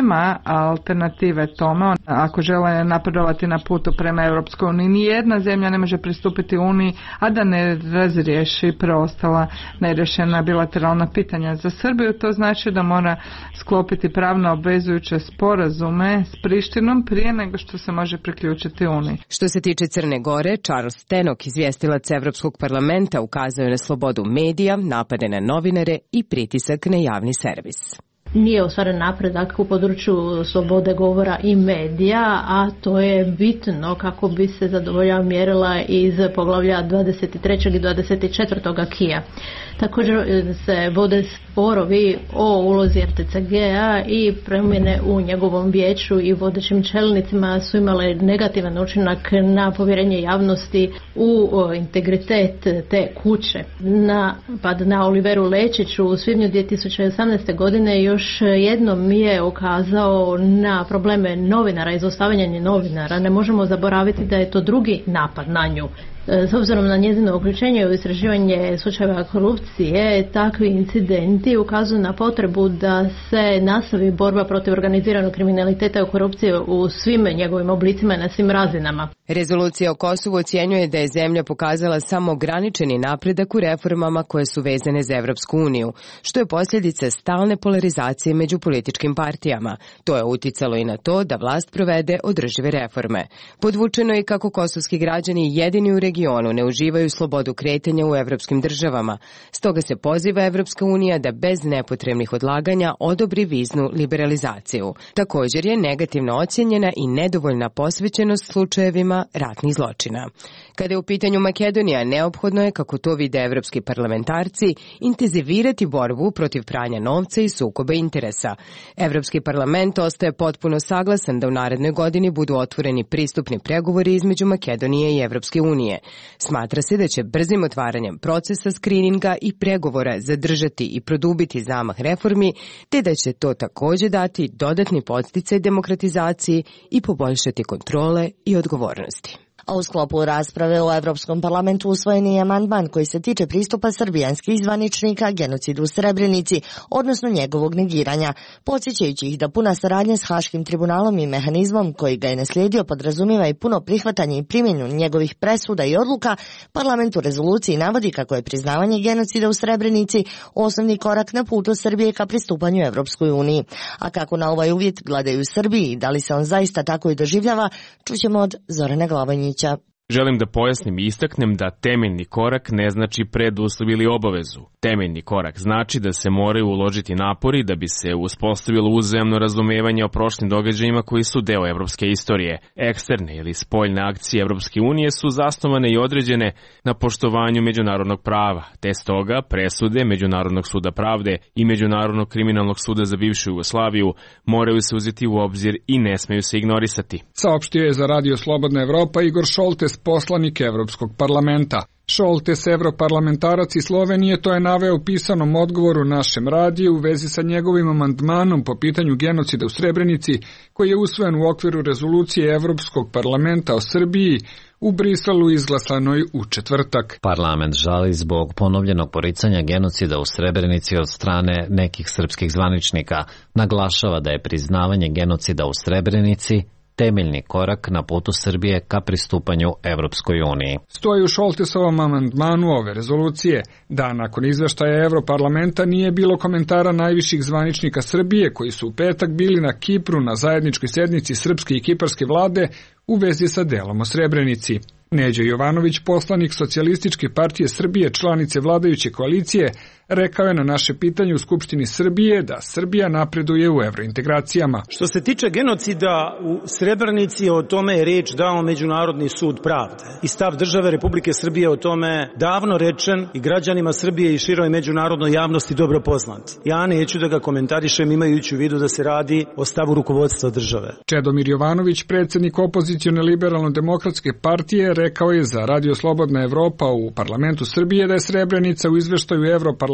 alternative tome. Ako žele napredovati na putu prema Europskoj uniji, nijedna zemlja ne može pristupiti Uniji, a da ne razriješi preostala nerješena bilateralna pitanja. Za Srbiju to znači da mora sklopiti pravno obvezujuće sporazume s Prištinom prije nego što se može priključiti Uniji. Što se tiče Crne Gore, Charles Tannock, izvjestilac Evropskog parlamenta, ukazao je na slobodu medija, napade na novinare i pritisak na javni servis. Nije ostvaren napredak u području slobode govora i medija, a to je bitno kako bi se zadovoljava mjerila iz poglavlja 23. i 24. akija. Također se vode sporovi o ulozi RTCG-a i promjene u njegovom vijeću i vodećim čelnicima su imale negativan učinak na povjerenje javnosti u integritet te kuće. Napad na Oliveru Lečiću u svibnju 2018. godine još jednom je ukazao na probleme novinara i zlostavljanje novinara. Ne možemo zaboraviti da je to drugi napad na nju. S obzirom na njezino uključenje u istraživanje slučajeva korupcije, takvi incidenti ukazuju na potrebu da se nastavi borba protiv organiziranog kriminaliteta i korupcije u svim njegovim oblicima i na svim razinama. Rezolucija o Kosovu ocjenjuje da je zemlja pokazala samo ograničeni napredak u reformama koje su vezane za Evropsku uniju, što je posljedica stalne polarizacije među političkim partijama. To je uticalo i na to da vlast provede održive reforme. Podvučeno je kako kosovski građani jedini u regionu ne uživaju slobodu kretanja u evropskim državama. Stoga se poziva Evropska unija da bez nepotrebnih odlaganja odobri viznu liberalizaciju. Također je negativno ocjenjena i nedovoljna posvećenost slučajevima ratnih zločina. Kada je u pitanju Makedonija, neophodno je, kako to vide evropski parlamentarci, intenzivirati borbu protiv pranja novca i sukoba interesa. Evropski parlament ostaje potpuno saglasan da u narednoj godini budu otvoreni pristupni pregovori između Makedonije i Evropske unije. Smatra se da će brzim otvaranjem procesa skrininga i pregovora zadržati i produbiti zamah reformi, te da će to također dati dodatni podsticaj demokratizaciji i poboljšati kontrole i odgovornosti. A u sklopu rasprave u Evropskom parlamentu usvojen je amandman koji se tiče pristupa srbijanskih zvaničnika genocidu u Srebrenici, odnosno njegovog negiranja, podsjećajući ih da puna saradnja s Haškim tribunalom i mehanizmom koji ga je naslijedio podrazumijeva i puno prihvatanje i primjenu njegovih presuda i odluka. Parlament u rezoluciji navodi kako je priznavanje genocida u Srebrenici osnovni korak na putu Srbije ka pristupanju Evropskoj uniji. A kako na ovaj uvjet gledaju u Srbiji i da li se on zaista tako i doživljava, čućemo od Zorana Glavanjića. Želim da pojasnim i istaknem da temeljni korak ne znači preduslov ili obavezu. Temeljni korak znači da se moraju uložiti napori da bi se uspostavilo uzajamno razumevanje o prošlim događajima koji su deo evropske istorije. Eksterne ili spoljne akcije Evropske unije su zasnovane i određene na poštovanju međunarodnog prava, te stoga presude Međunarodnog suda pravde i Međunarodnog kriminalnog suda za bivšu Jugoslaviju moraju se uzeti u obzir i ne smeju se ignorisati. Saopštio je za Radio Slobodna Evropa Igor Šoltes, poslanik Evropskog parlamenta. Šoltes, europarlamentarac iz Slovenije, to je naveo u pisanom odgovoru našem radiju u vezi sa njegovim amandmanom po pitanju genocida u Srebrenici, koji je usvojen u okviru rezolucije Evropskog parlamenta o Srbiji u Briselu izglasanoj u četvrtak. Parlament žali zbog ponovljenog poricanja genocida u Srebrenici od strane nekih srpskih zvaničnika. Naglašava da je priznavanje genocida u Srebrenici temeljni korak na putu Srbije ka pristupanju Evropskoj uniji. Stoji u Šoltesovom amandmanu ove rezolucije da nakon izveštaja Evroparlamenta nije bilo komentara najviših zvaničnika Srbije koji su u petak bili na Kipru na zajedničkoj sjednici srpske i kiparske vlade u vezi sa delom o Srebrenici. Neđo Jovanović, poslanik Socijalističke partije Srbije, članice vladajuće koalicije, rekao je na naše pitanje u Skupštini Srbije da Srbija napreduje u evrointegracijama. Što se tiče genocida u Srebrenici, o tome je reč dao Međunarodni sud pravde. I stav države Republike Srbije o tome davno rečen i građanima Srbije i široj međunarodnoj javnosti dobro poznat. Ja neću da ga komentarišem imajući u vidu da se radi o stavu rukovodstva države. Čedomir Jovanović, predsjednik opozicione liberalno-demokratske partije, rekao je za Radio Slobodna Evropa u parlamentu Srbije da je Srebrenica u izveštaju Evroparlamenta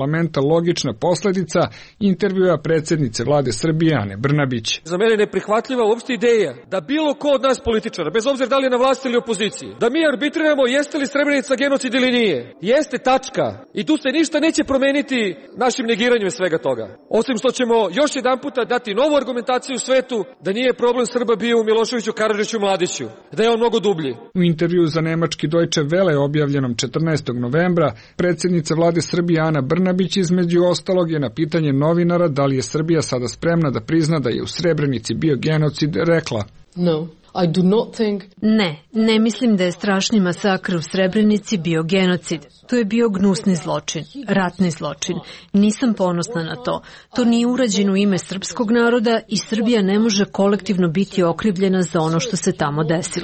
parlamenta logična posledica intervjua predsjednice vlade Srbije Ane Brnabić. Za mene neprihvatljiva uopšte ideja da bilo ko od nas političara, bez obzira da li je na vlasti ili opoziciji, da mi arbitriramo jeste li Srebrenica genocid ili nije. Jeste, tačka. I tu se ništa neće promeniti našim negiranjem svega toga. Osim što ćemo još jedan puta dati novu argumentaciju u svetu da nije problem Srba bio u Miloševiću, Karadžiću, Mladiću, da je on mnogo dublji. U intervju za nemački Deutsche Welle objavljenom 14. novembra, predsjednica vlade Srbije Ana Brnabić između ostalog je na pitanje novinara da li je Srbija sada spremna da prizna da je u Srebrenici bio genocid rekla: No. Ne mislim da je strašni masakr u Srebrenici bio genocid. To je bio gnusni zločin, ratni zločin. Nisam ponosna na to. To nije urađeno u ime srpskog naroda i Srbija ne može kolektivno biti okrivljena za ono što se tamo desilo.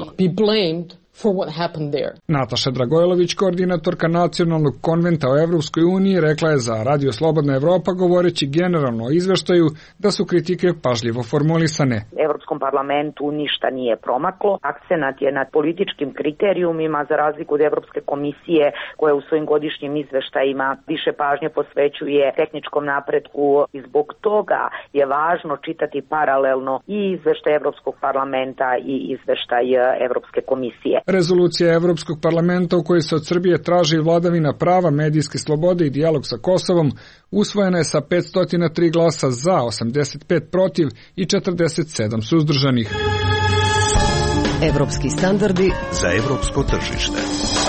Nataša Dragojlović, koordinatorka Nacionalnog konventa o Evropskoj uniji, rekla je za Radio Slobodna Evropa, govoreći generalno o izveštaju, da su kritike pažljivo formulisane. Evropskom parlamentu ništa nije promaklo. Akcenat je nad političkim kriterijumima, za razliku od Evropske komisije, koja u svojim godišnjim izveštajima više pažnje posvećuje tehničkom napretku, i zbog toga je važno čitati paralelno i izveštaj Evropskog parlamenta i izveštaj Evropske komisije. Rezolucija Evropskog parlamenta u kojoj se od Srbije traži vladavina prava, medijske slobode i dijalog sa Kosovom usvojena je sa 503 glasa za, 85 protiv i 47 suzdržanih. Evropski standardi za evropsko tržište.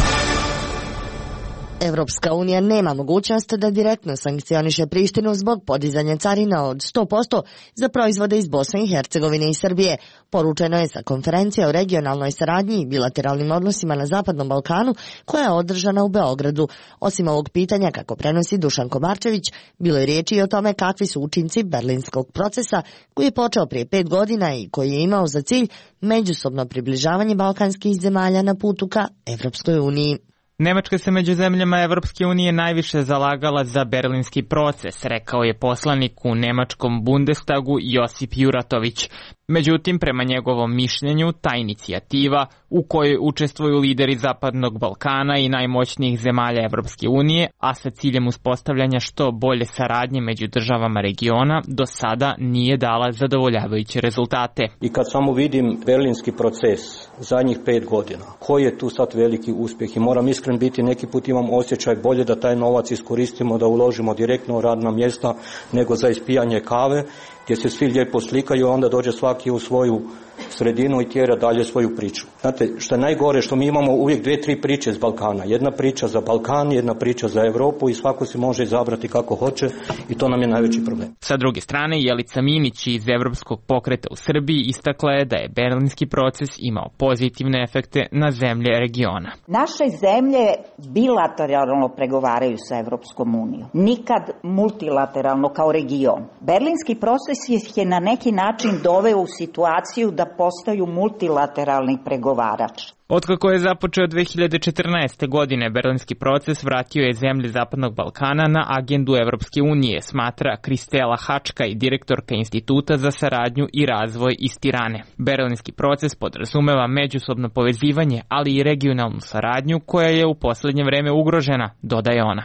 Evropska unija nema mogućnost da direktno sankcioniše Prištinu zbog podizanja carina od 100% za proizvode iz Bosne i Hercegovine i Srbije. Poručeno je sa konferencije o regionalnoj saradnji i bilateralnim odnosima na Zapadnom Balkanu koja je održana u Beogradu. Osim ovog pitanja, kako prenosi Dušan Komarčević, bilo je riječi i o tome kakvi su učinci berlinskog procesa koji je počeo prije 5 godina i koji je imao za cilj međusobno približavanje balkanskih zemalja na putu ka Evropskoj uniji. Nemačka se među zemljama Evropske unije najviše zalagala za berlinski proces, rekao je poslanik u nemačkom Bundestagu Josip Juratović. Međutim, prema njegovom mišljenju, ta inicijativa u kojoj učestvuju lideri Zapadnog Balkana i najmoćnijih zemalja Evropske unije, a sa ciljem uspostavljanja što bolje saradnje među državama regiona, do sada nije dala zadovoljavajuće rezultate. I kad samo vidim berlinski proces zadnjih 5 godina, koji je tu sad veliki uspjeh, i moram iskren biti, neki put imam osjećaj bolje da taj novac iskoristimo, da uložimo direktno u radna mjesta nego za ispijanje kave, gdje se svi lijepo slikaju, a onda dođe svaki u svoju sredinu i tjera dalje svoju priču. Znate, što je najgore, što mi imamo uvijek 2-3 priče iz Balkana. Jedna priča za Balkan, jedna priča za Europu i svako se može izabrati kako hoće i to nam je najveći problem. Sa druge strane, Jelica Minić iz Evropskog pokreta u Srbiji istakla je da je berlinski proces imao pozitivne efekte na zemlje regiona. Naše zemlje bilateralno pregovaraju sa Evropskom unijom, nikad multilateralno kao region. Berlinski proces je na neki način doveo u situaciju da postaju multilateralni pregovarač. Otkako je započeo 2014. godine, berlinski proces vratio je zemlje Zapadnog Balkana na agendu Evropske unije, smatra Kristela Hačka i direktorka Instituta za saradnju i razvoj iz Tirane. Berlinski proces podrazumeva međusobno povezivanje, ali i regionalnu saradnju koja je u posljednje vreme ugrožena, dodaje ona.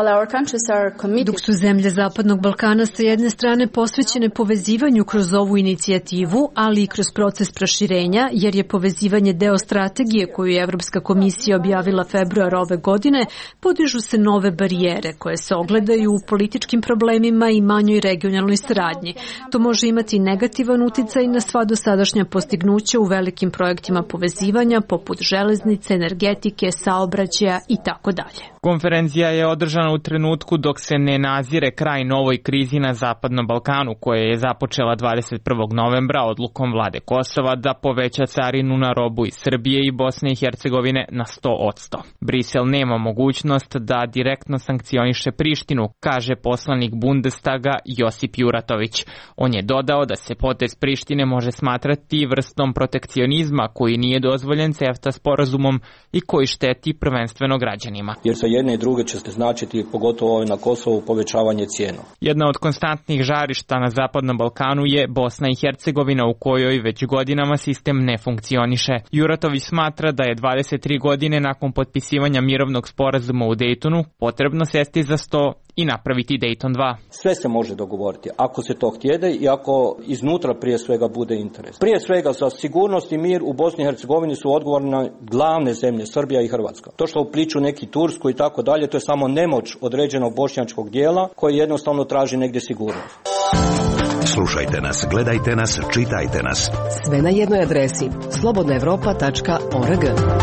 Dok su zemlje Zapadnog Balkana sa jedne strane posvećene povezivanju kroz ovu inicijativu, ali i kroz proces proširenja, jer je povezivanje deo strategije koju je Evropska komisija objavila februara ove godine, podižu se nove barijere koje se ogledaju u političkim problemima i manjoj regionalnoj saradnji. To može imati negativan uticaj na sva dosadašnja postignuća u velikim projektima povezivanja poput železnice, energetike, saobraćaja i tako dalje. Konferencija je održana u trenutku dok se ne nazire kraj novoj krizi na Zapadnom Balkanu, koja je započela 21. novembra odlukom vlade Kosova da poveća carinu na robu iz Srbije i Bosne i Hercegovine na 100%. Brisel nema mogućnost da direktno sankcioniše Prištinu, kaže poslanik Bundestaga Josip Juratović. On je dodao da se potez Prištine može smatrati vrstom protekcionizma koji nije dozvoljen CEFTA sporazumom i koji šteti prvenstveno građanima. Jer sa jedne i druge će se značiti, pogotovo na Kosovu, povećavanje cijena. Jedna od konstantnih žarišta na Zapadnom Balkanu je Bosna i Hercegovina, u kojoj već godinama sistem ne funkcioniše. Juratović smatra da je 23 godine nakon potpisivanja mirovnog sporazuma u Dejtonu potrebno sesti za sto i napraviti Dejton 2. Sve se može dogovoriti, ako se to htjede i ako iznutra prije svega bude interes. Prije svega za sigurnost i mir u Bosni i Hercegovini su odgovorne glavne zemlje, Srbija i Hrvatska. To što upliču neki Tursku i tako dalje, to je samo nemoć određenog bošnjačkog dijela koji jednostavno traži negdje sigurnost. Slušajte nas, gledajte nas, čitajte nas. Sve na jednoj adresi slobodnaevropa.org.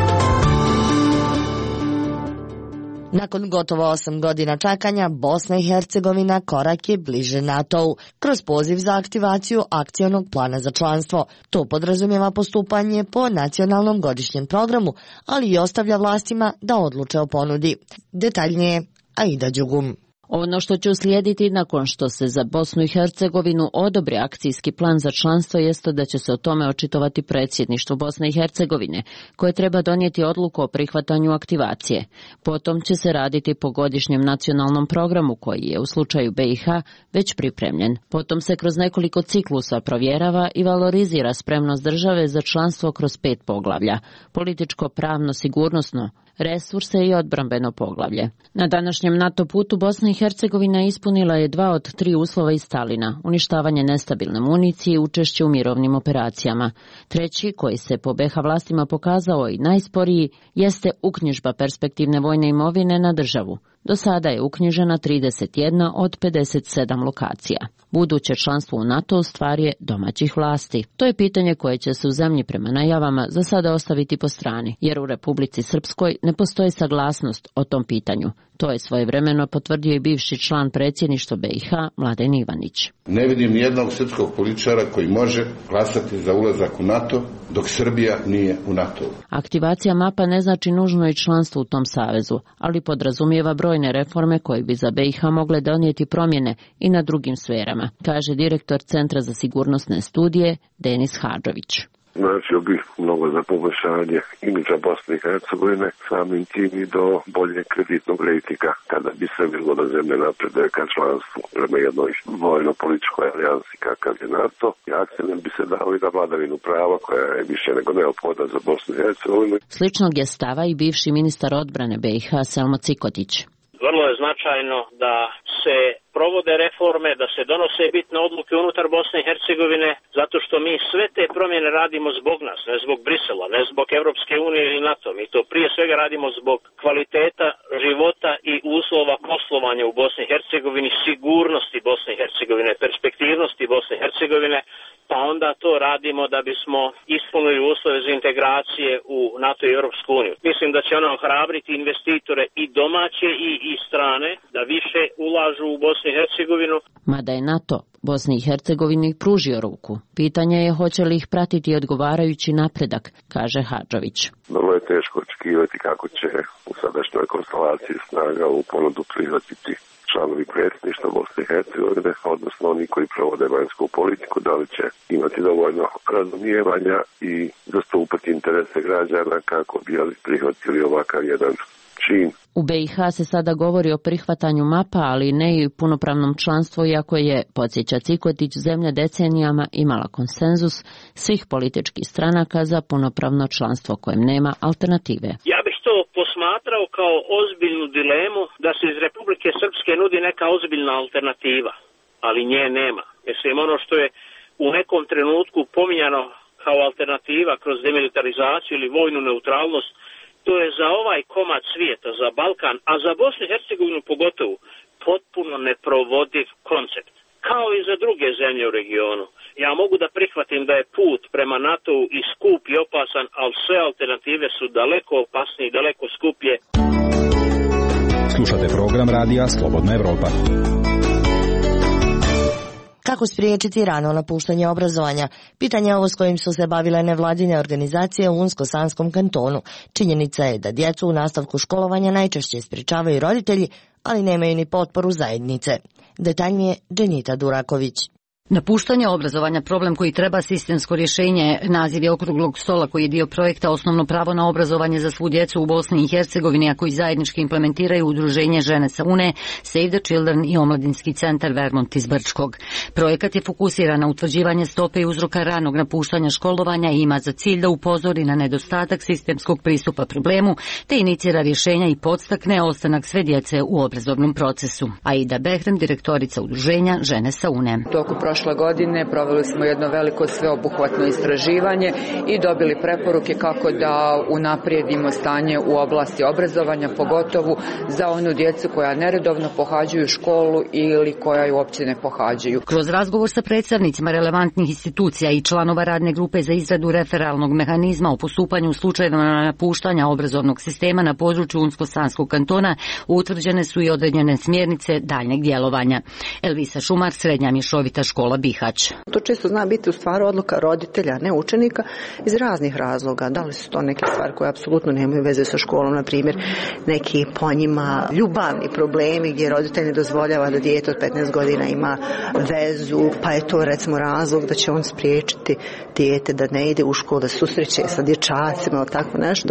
Nakon gotovo 8 godina čekanja, Bosna i Hercegovina korak je bliže NATO-u kroz poziv za aktivaciju akcionog plana za članstvo. To podrazumijeva postupanje po nacionalnom godišnjem programu, ali i ostavlja vlastima da odluče o ponudi. Detaljnije, Aida Đugum. Ono što će uslijediti nakon što se za Bosnu i Hercegovinu odobri akcijski plan za članstvo jeste da će se o tome očitovati predsjedništvo Bosne i Hercegovine, koje treba donijeti odluku o prihvatanju aktivacije. Potom će se raditi po godišnjem nacionalnom programu koji je u slučaju BiH već pripremljen. Potom se kroz nekoliko ciklusa provjerava i valorizira spremnost države za članstvo kroz 5 poglavlja: političko, pravno, sigurnosno, resurse i odbrambeno poglavlje. Na današnjem NATO putu Bosna i Hercegovina ispunila je 2 od 3 uslova iz Stalina: uništavanje nestabilne municije i učešće u mirovnim operacijama. Treći, koji se po BiH vlastima pokazao i najsporiji, jeste uknjižba perspektivne vojne imovine na državu. Do sada je uknjižena 31 od 57 lokacija. Buduće članstvo u NATO stvar je domaćih vlasti. To je pitanje koje će se u zemlji prema najavama za sada ostaviti po strani, jer u Republici Srpskoj ne postoji saglasnost o tom pitanju. To je svojevremeno potvrdio i bivši član predsjedništva BiH Mladen Ivanić. Ne vidim nijednog srpskog političara koji može glasati za ulazak u NATO dok Srbija nije u NATO. Aktivacija mapa ne znači nužno i članstvo u tom savezu, ali podrazumijeva brojne reforme koje bi za BiH mogle donijeti promjene i na drugim sferama, kaže direktor Centra za sigurnosne studije Denis Hadžović. Značio bih mnogo za poboljšanje imidža Bosne i Hercegovine, samim tim i do bolje kreditnog rejtinga, kada bi sve bilo da zemlje napreduje ka članstvu prema jednoj vojno-političkoj alijansi kakav je NATO. I akcent bi se dao i na vladavinu prava koja je više nego neophodna za Bosnu i Hercegovinu. Sličnog je stava i bivši ministar odbrane BiH Selmo Cikotić. Vrlo je značajno da se provode reforme, da se donose bitne odluke unutar Bosne i Hercegovine, zato što mi sve te promjene radimo zbog nas, ne zbog Brisela, ne zbog Europske unije ili NATO. Mi to prije svega radimo zbog kvaliteta života i uslova poslovanja u Bosni i Hercegovini, sigurnosti Bosne i Hercegovine, perspektivnosti Bosne i Hercegovine, pa onda to radimo da bismo ispunili uslove za integracije u NATO i Europsku uniju. Mislim da će ono ohrabriti investitore i domaće i strane da više ulažu u Bosnu i Hercegovinu. Mada je NATO Bosni i Hercegovini pružio ruku, pitanje je hoće li ih pratiti odgovarajući napredak, kaže Hadžović. Vrlo je teško očekivati kako će u sadašnjoj konstelaciji snaga u ponudu prihvatiti članovi predsjedništva Bosne i Hercegovine, odnosno oni koji provode vanjsku politiku, da li će imati dovoljno razumijevanja i zastupati interese građana kako bi prihvatili ovakav jedan čin. U BiH se sada govori o prihvatanju mapa, ali ne i punopravnom članstvu, iako je, podsjeća Cikotić, zemlja decenijama imala konsenzus svih političkih stranaka za punopravno članstvo kojem nema alternative. Ja bih to posmatrao kao ozbiljnu dilemu da se iz Republike Srpske nudi neka ozbiljna alternativa, ali nje nema. Mislim, ono što je u nekom trenutku pominjano kao alternativa kroz demilitarizaciju ili vojnu neutralnost, to je za ovaj komad svijeta, za Balkan, a za Bosnu i Hercegovinu pogotovo, potpuno neprovodiv koncept. Kao i za druge zemlje u regionu. Ja mogu da prihvatim da je put prema NATO-u i skup i opasan, ali sve alternative su daleko opasnije i daleko skuplje. Slušate program radija Slobodna Evropa. Kako spriječiti rano napuštanje obrazovanja? Pitanje je ovo s kojim su se bavile nevladine organizacije u Unsko-Sanskom kantonu. Činjenica je da djecu u nastavku školovanja najčešće sprječavaju roditelji, ali nemaju ni potporu zajednice. Detaljnije Dženita Duraković. Napuštanje obrazovanja, problem koji treba sistemsko rješenje, naziv je okruglog stola koji je dio projekta Osnovno pravo na obrazovanje za svu djecu u Bosni i Hercegovini, a koji zajednički implementiraju Udruženje Žene sa Une, Save the Children i Omladinski centar Vermont iz Brčkog. Projekat je fokusiran na utvrđivanje stope i uzroka ranog napuštanja školovanja i ima za cilj da upozori na nedostatak sistemskog pristupa problemu, te inicira rješenja i podstakne ostanak sve djece u obrazovnom procesu. Aida Behrem, direktorica Udruženja Žene sa Une. Prošle godine proveli smo jedno veliko sveobuhvatno istraživanje i dobili preporuke kako da unaprijedimo stanje u oblasti obrazovanja, pogotovo za onu djecu koja neredovno pohađaju školu ili koja ju uopće ne pohađaju. Kroz razgovor sa predstavnicima relevantnih institucija i članova radne grupe za izradu referalnog mehanizma o postupanju u slučajevima napuštanja obrazovnog sistema na području Unsko-Sanskog kantona utvrđene su i određene smjernice daljnjeg djelovanja. Elvisa Šumar, Srednja mješovita škola Bihać. To često zna biti u stvari odluka roditelja, ne učenika, iz raznih razloga. Da li su to neke stvari koje apsolutno nemaju veze sa školom, na primjer neki po njima ljubavni problemi gdje roditelj ne dozvoljava da dijete od 15 godina ima vezu, pa je to recimo razlog da će on spriječiti dijete da ne ide u školu, da susreće sa dječacima ili tako nešto.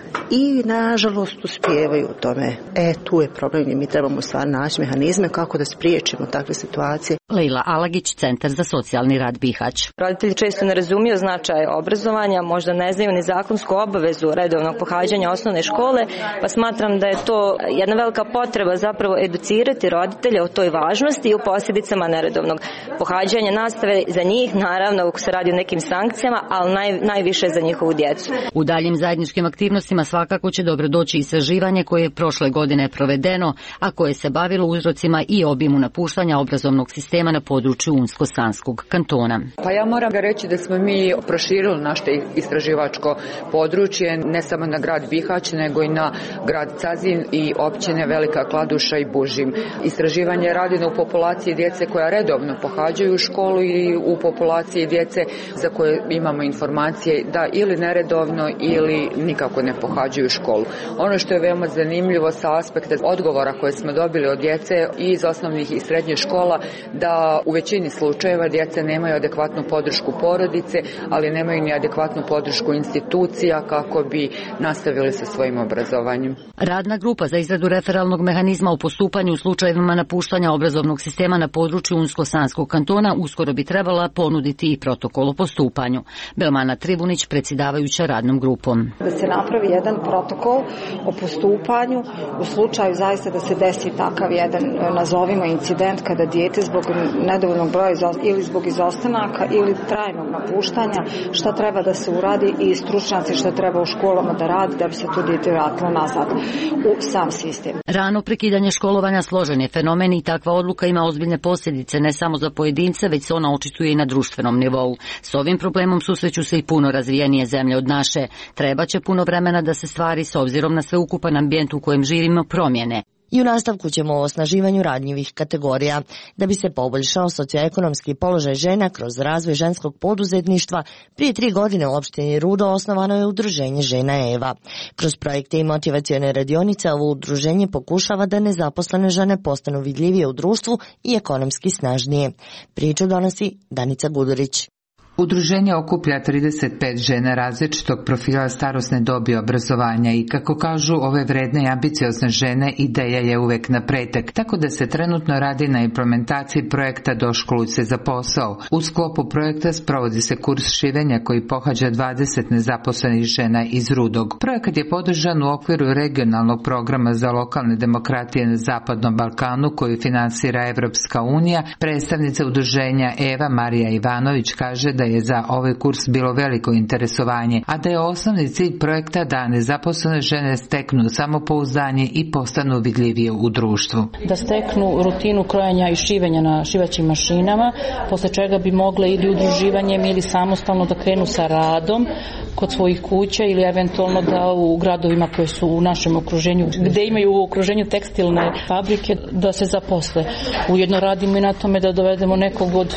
I nažalost uspijevaju u tome. Tu je problem gdje mi trebamo stvarno naći mehanizme kako da spriječimo takve situacije. Lejla Alagić, Centar za socijalni rad Bihać. Roditelji često ne razumiju značaj obrazovanja, možda ne znaju ni zakonsku obavezu redovnog pohađanja osnovne škole, pa smatram da je to jedna velika potreba zapravo educirati roditelje o toj važnosti i o posljedicama neredovnog pohađanja nastave za njih, naravno ako se radi o nekim sankcijama, ali najviše za njihovu djecu. U daljim zajedničkim aktivnostima svakako će dobro doći istraživanje koje je prošle godine provedeno, a koje se bavilo uzrocima i obimu napuštanja obrazovnog sistema na području Unsko-Sanskog kantona. Pa ja moram reći da smo mi proširili naše istraživačko područje ne samo na grad Bihać, nego i na grad Cazin i općine Velika Kladuša i Bužim. Istraživanje je radeno u populaciji djece koja redovno pohađaju školu i u populaciji djece za koje imamo informacije da ili neredovno ili nikako ne pohađaju školu. Ono što je veoma zanimljivo sa aspekta odgovora koje smo dobili od djece i iz osnovnih i srednjih škola, da u većini slučajeva djeca nemaju adekvatnu podršku porodice, ali nemaju ni adekvatnu podršku institucija kako bi nastavili sa svojim obrazovanjem. Radna grupa za izradu referalnog mehanizma o postupanju u slučajevima napuštanja obrazovnog sistema na području Unsko-Sanskog kantona uskoro bi trebala ponuditi i protokol o postupanju. Belmana Tribunić, predsjedavajuća radnom grupom. Da se napravi jedan protokol o postupanju u slučaju zaista da se desi takav jedan, nazovimo, incident kada dijete zbog nedovoljnog broja ili zbog izostanaka ili trajnog napuštanja, šta treba da se uradi i stručnjaci šta treba u školama da radi da bi se to dijete vratilo nazad u sam sistem. Rano prekidanje školovanja složen je fenomen i takva odluka ima ozbiljne posljedice ne samo za pojedince, već se ona očituje i na društvenom nivou. S ovim problemom susreću se i puno razvijenije zemlje od naše. Trebaće puno vremena da se stvari s obzirom na sveukupan ambijent u kojem živimo promjene. I u nastavku ćemo o osnaživanju ranjivih kategorija. Da bi se poboljšao socioekonomski položaj žena kroz razvoj ženskog poduzetništva, prije 3 godine u opštini Rudo osnovano je Udruženje Žena Eva. Kroz projekte i motivacione radionice ovo udruženje pokušava da nezaposlene žene postanu vidljivije u društvu i ekonomski snažnije. Priču donosi Danica Gudurić. Udruženje okuplja 35 žena različitog profila, starosne dobi, obrazovanja i, kako kažu ove vredne i ambiciozne žene, ideja je uvek na pretek, tako da se trenutno radi na implementaciji projekta Doškoluj se za posao. U sklopu projekta sprovodi se kurs šivenja koji pohađa 20 nezaposlenih žena iz Rudog. Projekat je podržan u okviru regionalnog programa za lokalne demokratije na Zapadnom Balkanu koju finansira Evropska unija. Predstavnica udruženja Eva Marija Ivanović kaže da je za ovaj kurs bilo veliko interesovanje, a da je osnovni cilj projekta da nezaposlene žene steknu samopouzdanje i postanu vidljivije u društvu. Da steknu rutinu krojenja i šivenja na šivaćim mašinama, posle čega bi mogle ili udruživanjem ili samostalno da krenu sa radom kod svojih kuća ili eventualno da u gradovima koji su u našem okruženju, gde imaju u okruženju tekstilne fabrike, da se zaposle. Ujedno radimo i na tome da dovedemo nekog od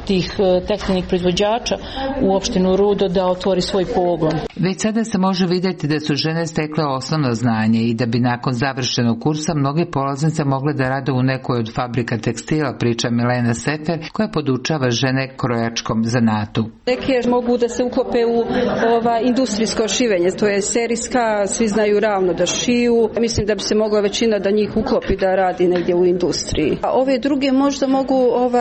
tih tekstilnih proizvođača u opštinu Rudo da otvori svoj pogon. Već sada se može vidjeti da su žene stekle osnovno znanje i da bi nakon završenog kursa mnoge polaznice mogle da rade u nekoj od fabrika tekstila, priča Milena Sefer, koja podučava žene krojačkom zanatu. Neke mogu da se uklope u industrijsko šivenje, to je serijska, svi znaju ravno da šiju. Mislim da bi se mogla većina da njih uklopi da radi negdje u industriji. A ove druge možda mogu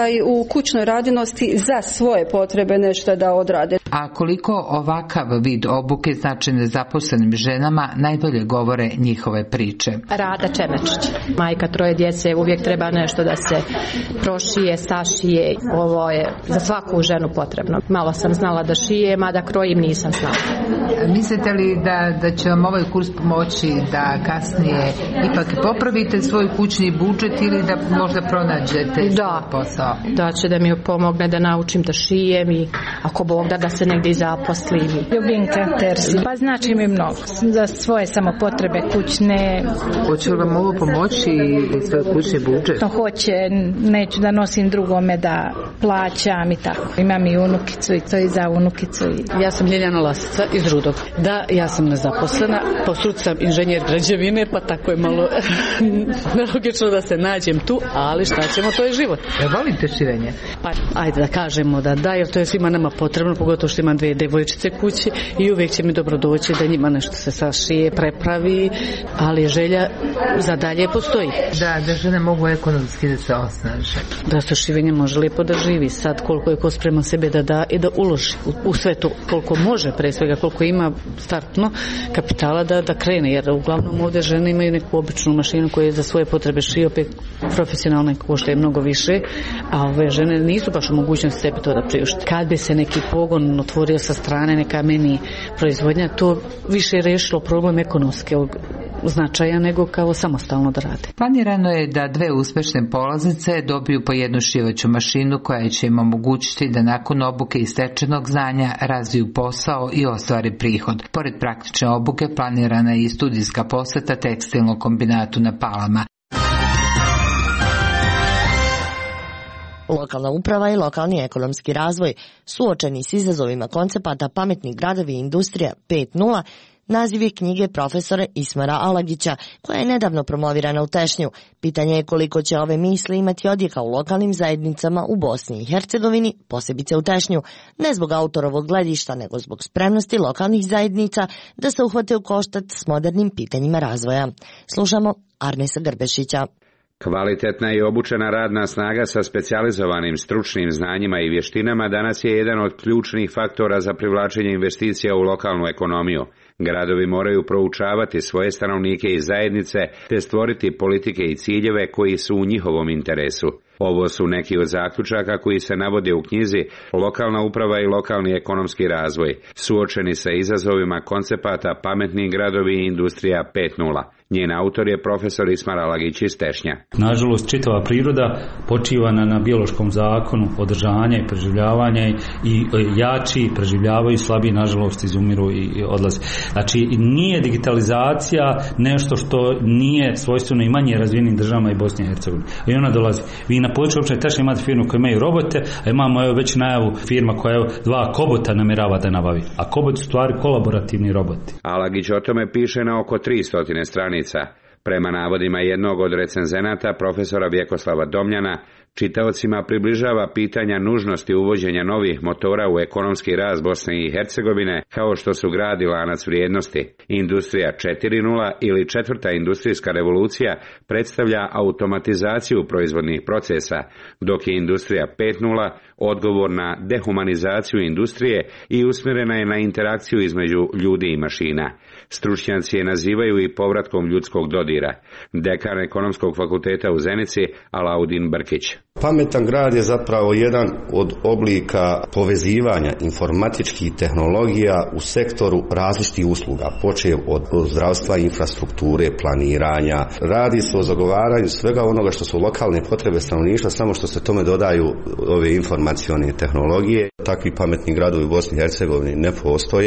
u kućnoj radinosti za svoje potrebe nešto da odrade. A koliko ovakav vid obuke znači nezaposlenim ženama, najbolje govore njihove priče. Rada Čemečić. Majka 3 djece, uvijek treba nešto da se prošije, sašije. Ovo je za svaku ženu potrebno. Malo sam znala da šijem, a da krojim nisam znala. Mislite li da će vam ovaj kurs pomoći da kasnije ipak popravite svoj kućni budžet ili da možda pronađete posao? Da će da mi pomogne da naučim da šijem i ako Bog da se negdje zaposlim. Ljubinka Tersi. Pa znači mi mnogo. Za svoje samopotrebe kućne. Hoće li vam ovo pomoći i svoj kućni budžet? To hoće, neću da nosim drugome da plaćam i tako. Imam i unukicu i to i za unukicu. Ja sam Ljiljana Lasica iz Rudog. Da, ja sam nezaposlena, po struci sam inženjer građevine, pa tako je malo nelogično da se nađem tu, ali šta ćemo, to je život. Volite šivenje? Pa, ajde da kažemo da, jer to je svima nama potrebno, pogotovo što imam 2 devojčice kući i uvijek će mi dobro doći da njima nešto se sašije, prepravi, ali želja za dalje postoji. Da žene mogu ekonomski da se osnaže. Da se šivenje može lijepo da živi, sad koliko je ko spreman sebe da da i da uloži u sve to, koliko može, pre svega koliko ima startno kapitala da krene, jer uglavnom ovdje žene imaju neku običnu mašinu koja za svoje potrebe šije, opet profesionalne koštaje mnogo više, a ove žene nisu baš u mogućnosti sebi to da priušte. Kad bi se neki pogon otvorio sa strane, neka mini proizvodnja, to više je rešilo problem ekonomskog značaja nego kao samostalno da rade. Planirano je da 2 uspešne polaznice dobiju po jednu šivaću mašinu koja će im omogućiti da nakon obuke i stečenog znanja razviju posao i ostvare prihod. Pored praktične obuke planirana je i studijska poseta tekstilnom kombinatu na Palama. Lokalna uprava i lokalni ekonomski razvoj suočeni s izazovima koncepata Pametni gradovi i industrija 5.0 naziv je knjige profesora Ismara Alagića, koja je nedavno promovirana u Tešnju. Pitanje je koliko će ove misli imati odjeka u lokalnim zajednicama u Bosni i Hercegovini, posebice u Tešnju, ne zbog autorovog gledišta, nego zbog spremnosti lokalnih zajednica da se uhvate u koštac s modernim pitanjima razvoja. Slušamo Arnesa Grbešića. Kvalitetna i obučena radna snaga sa specijalizovanim stručnim znanjima i vještinama danas je jedan od ključnih faktora za privlačenje investicija u lokalnu ekonomiju. Gradovi moraju proučavati svoje stanovnike i zajednice te stvoriti politike i ciljeve koji su u njihovom interesu. Ovo su neki od zaključaka koji se navode u knjizi Lokalna uprava i lokalni ekonomski razvoj, suočeni sa izazovima koncepata Pametni gradovi i industrija 5.0. Njen autor je profesor Ismar Alagić iz Tešnja. Nažalost, čitava priroda počiva na biološkom zakonu održanja i preživljavanja i jači preživljavaju, slabiji nažalost izumiru i odlaze. Znači, nije digitalizacija nešto što nije svojstveno i manje razvijenim državama i Bosni i Hercegovini. I ona dolazi. Vi na području općine Tešnja imate firmu koja imaju robote, a imamo već najavu firma koja 2 kobota namjerava da nabavi. A kobot su stvari kolaborativni roboti. Alagić o tome piše na oko 300 stranica. Prema navodima jednog od recenzenata, profesora Vjekoslava Domljana, čitaocima približava pitanja nužnosti uvođenja novih motora u ekonomski rast Bosne i Hercegovine, kao što su grad i lanac vrijednosti. Industrija 4.0 ili 4. industrijska revolucija predstavlja automatizaciju proizvodnih procesa, dok je industrija 5.0 odgovor na dehumanizaciju industrije i usmjerena je na interakciju između ljudi i mašina. Stručnjaci je nazivaju i povratkom ljudskog dodira. Dekan Ekonomskog fakulteta u Zenici, Alaudin Brkić. Pametan grad je zapravo jedan od oblika povezivanja informatičkih tehnologija u sektoru različitih usluga, počev od zdravstva, infrastrukture, planiranja. Radi se o zagovaranju svega onoga što su lokalne potrebe stanovništva, samo što se tome dodaju ove informacione tehnologije. Takvi pametni gradovi u Bosni i Hercegovini ne postoje.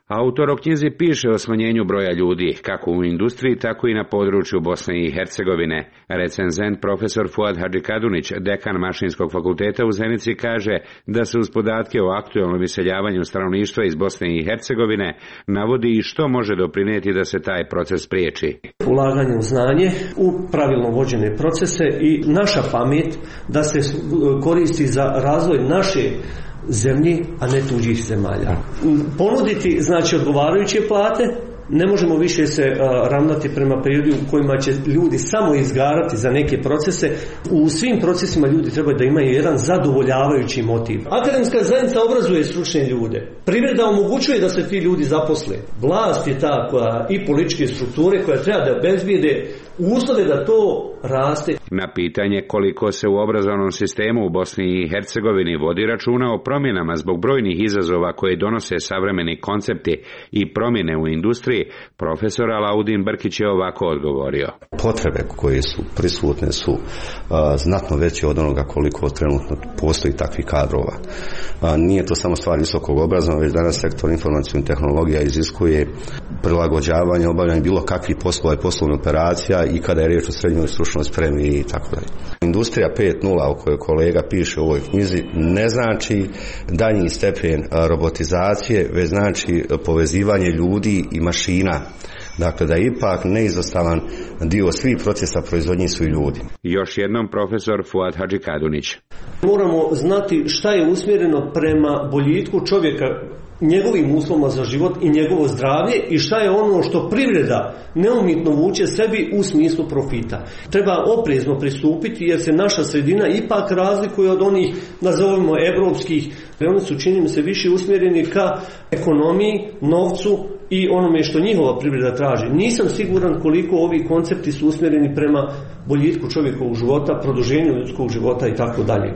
Autor o knjizi piše o smanjenju broja ljudi, kako u industriji, tako i na području Bosne i Hercegovine. Recenzent profesor Fuad Hadžikadunić, dekan Mašinskog fakulteta u Zenici, kaže da se uz podatke o aktuelnom iseljavanju stanovništva iz Bosne i Hercegovine navodi i što može doprinijeti da se taj proces spriječi. Ulaganje u znanje, u pravilno vođene procese i naša pamet da se koristi za razvoj naše zemlji, a ne tuđih zemalja. Ponuditi, znači, odgovarajuće plate, ne možemo više se ravnati prema periodu u kojima će ljudi samo izgarati za neke procese. U svim procesima ljudi trebaju da imaju jedan zadovoljavajući motiv. Akademska zajednica obrazuje stručne ljude. Privreda omogućuje da se ti ljudi zaposle. Vlast je ta koja i političke strukture koja treba da obezbijede uslove da to raste. Na pitanje koliko se u obrazovnom sistemu u Bosni i Hercegovini vodi računa o promjenama zbog brojnih izazova koje donose savremeni koncepti i promjene u industriji, profesor Alaudin Brkić je ovako odgovorio. Potrebe koje su prisutne su znatno veće od onoga koliko trenutno postoji takvih kadrova. Nije to samo stvar visokog obrazovanja, već danas sektor informacijskih tehnologija iziskuje prilagođavanje, obavljanje bilo kakvih poslova i poslovnih operacija i kada je riječ o srednjoj stručnoj spremi i tako dalje. Industrija 5.0 o kojoj kolega piše u ovoj knjizi ne znači daljnji stepen robotizacije, već znači povezivanje ljudi i mašina. Dakle, da je ipak neizostavan dio svih procesa proizvodnje su i ljudi. Još jednom profesor Fuad Hadžikadunić. Moramo znati šta je usmjereno prema boljitku čovjeka, njegovim uslovima za život i njegovo zdravlje i šta je ono što privreda neumitno vuče sebi u smislu profita. Treba oprezno pristupiti jer se naša sredina ipak razlikuje od onih, nazovimo, evropskih. Oni su, čini mi se, više usmjereni ka ekonomiji, novcu i onome što njihova privreda traži. Nisam siguran koliko ovi koncepti su usmjereni prema boljitku čovjekovog života, produženju ljudskog života i tako dalje.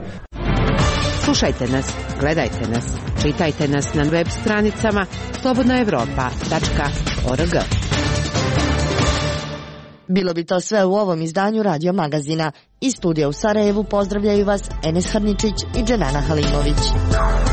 Slušajte nas, gledajte nas, čitajte nas na web stranicama slobodnaevropa.org. Bilo bi to sve u ovom izdanju Radio Magazina. Iz studija u Sarajevu pozdravljaju vas Enes Harničić i Dženana Halimović.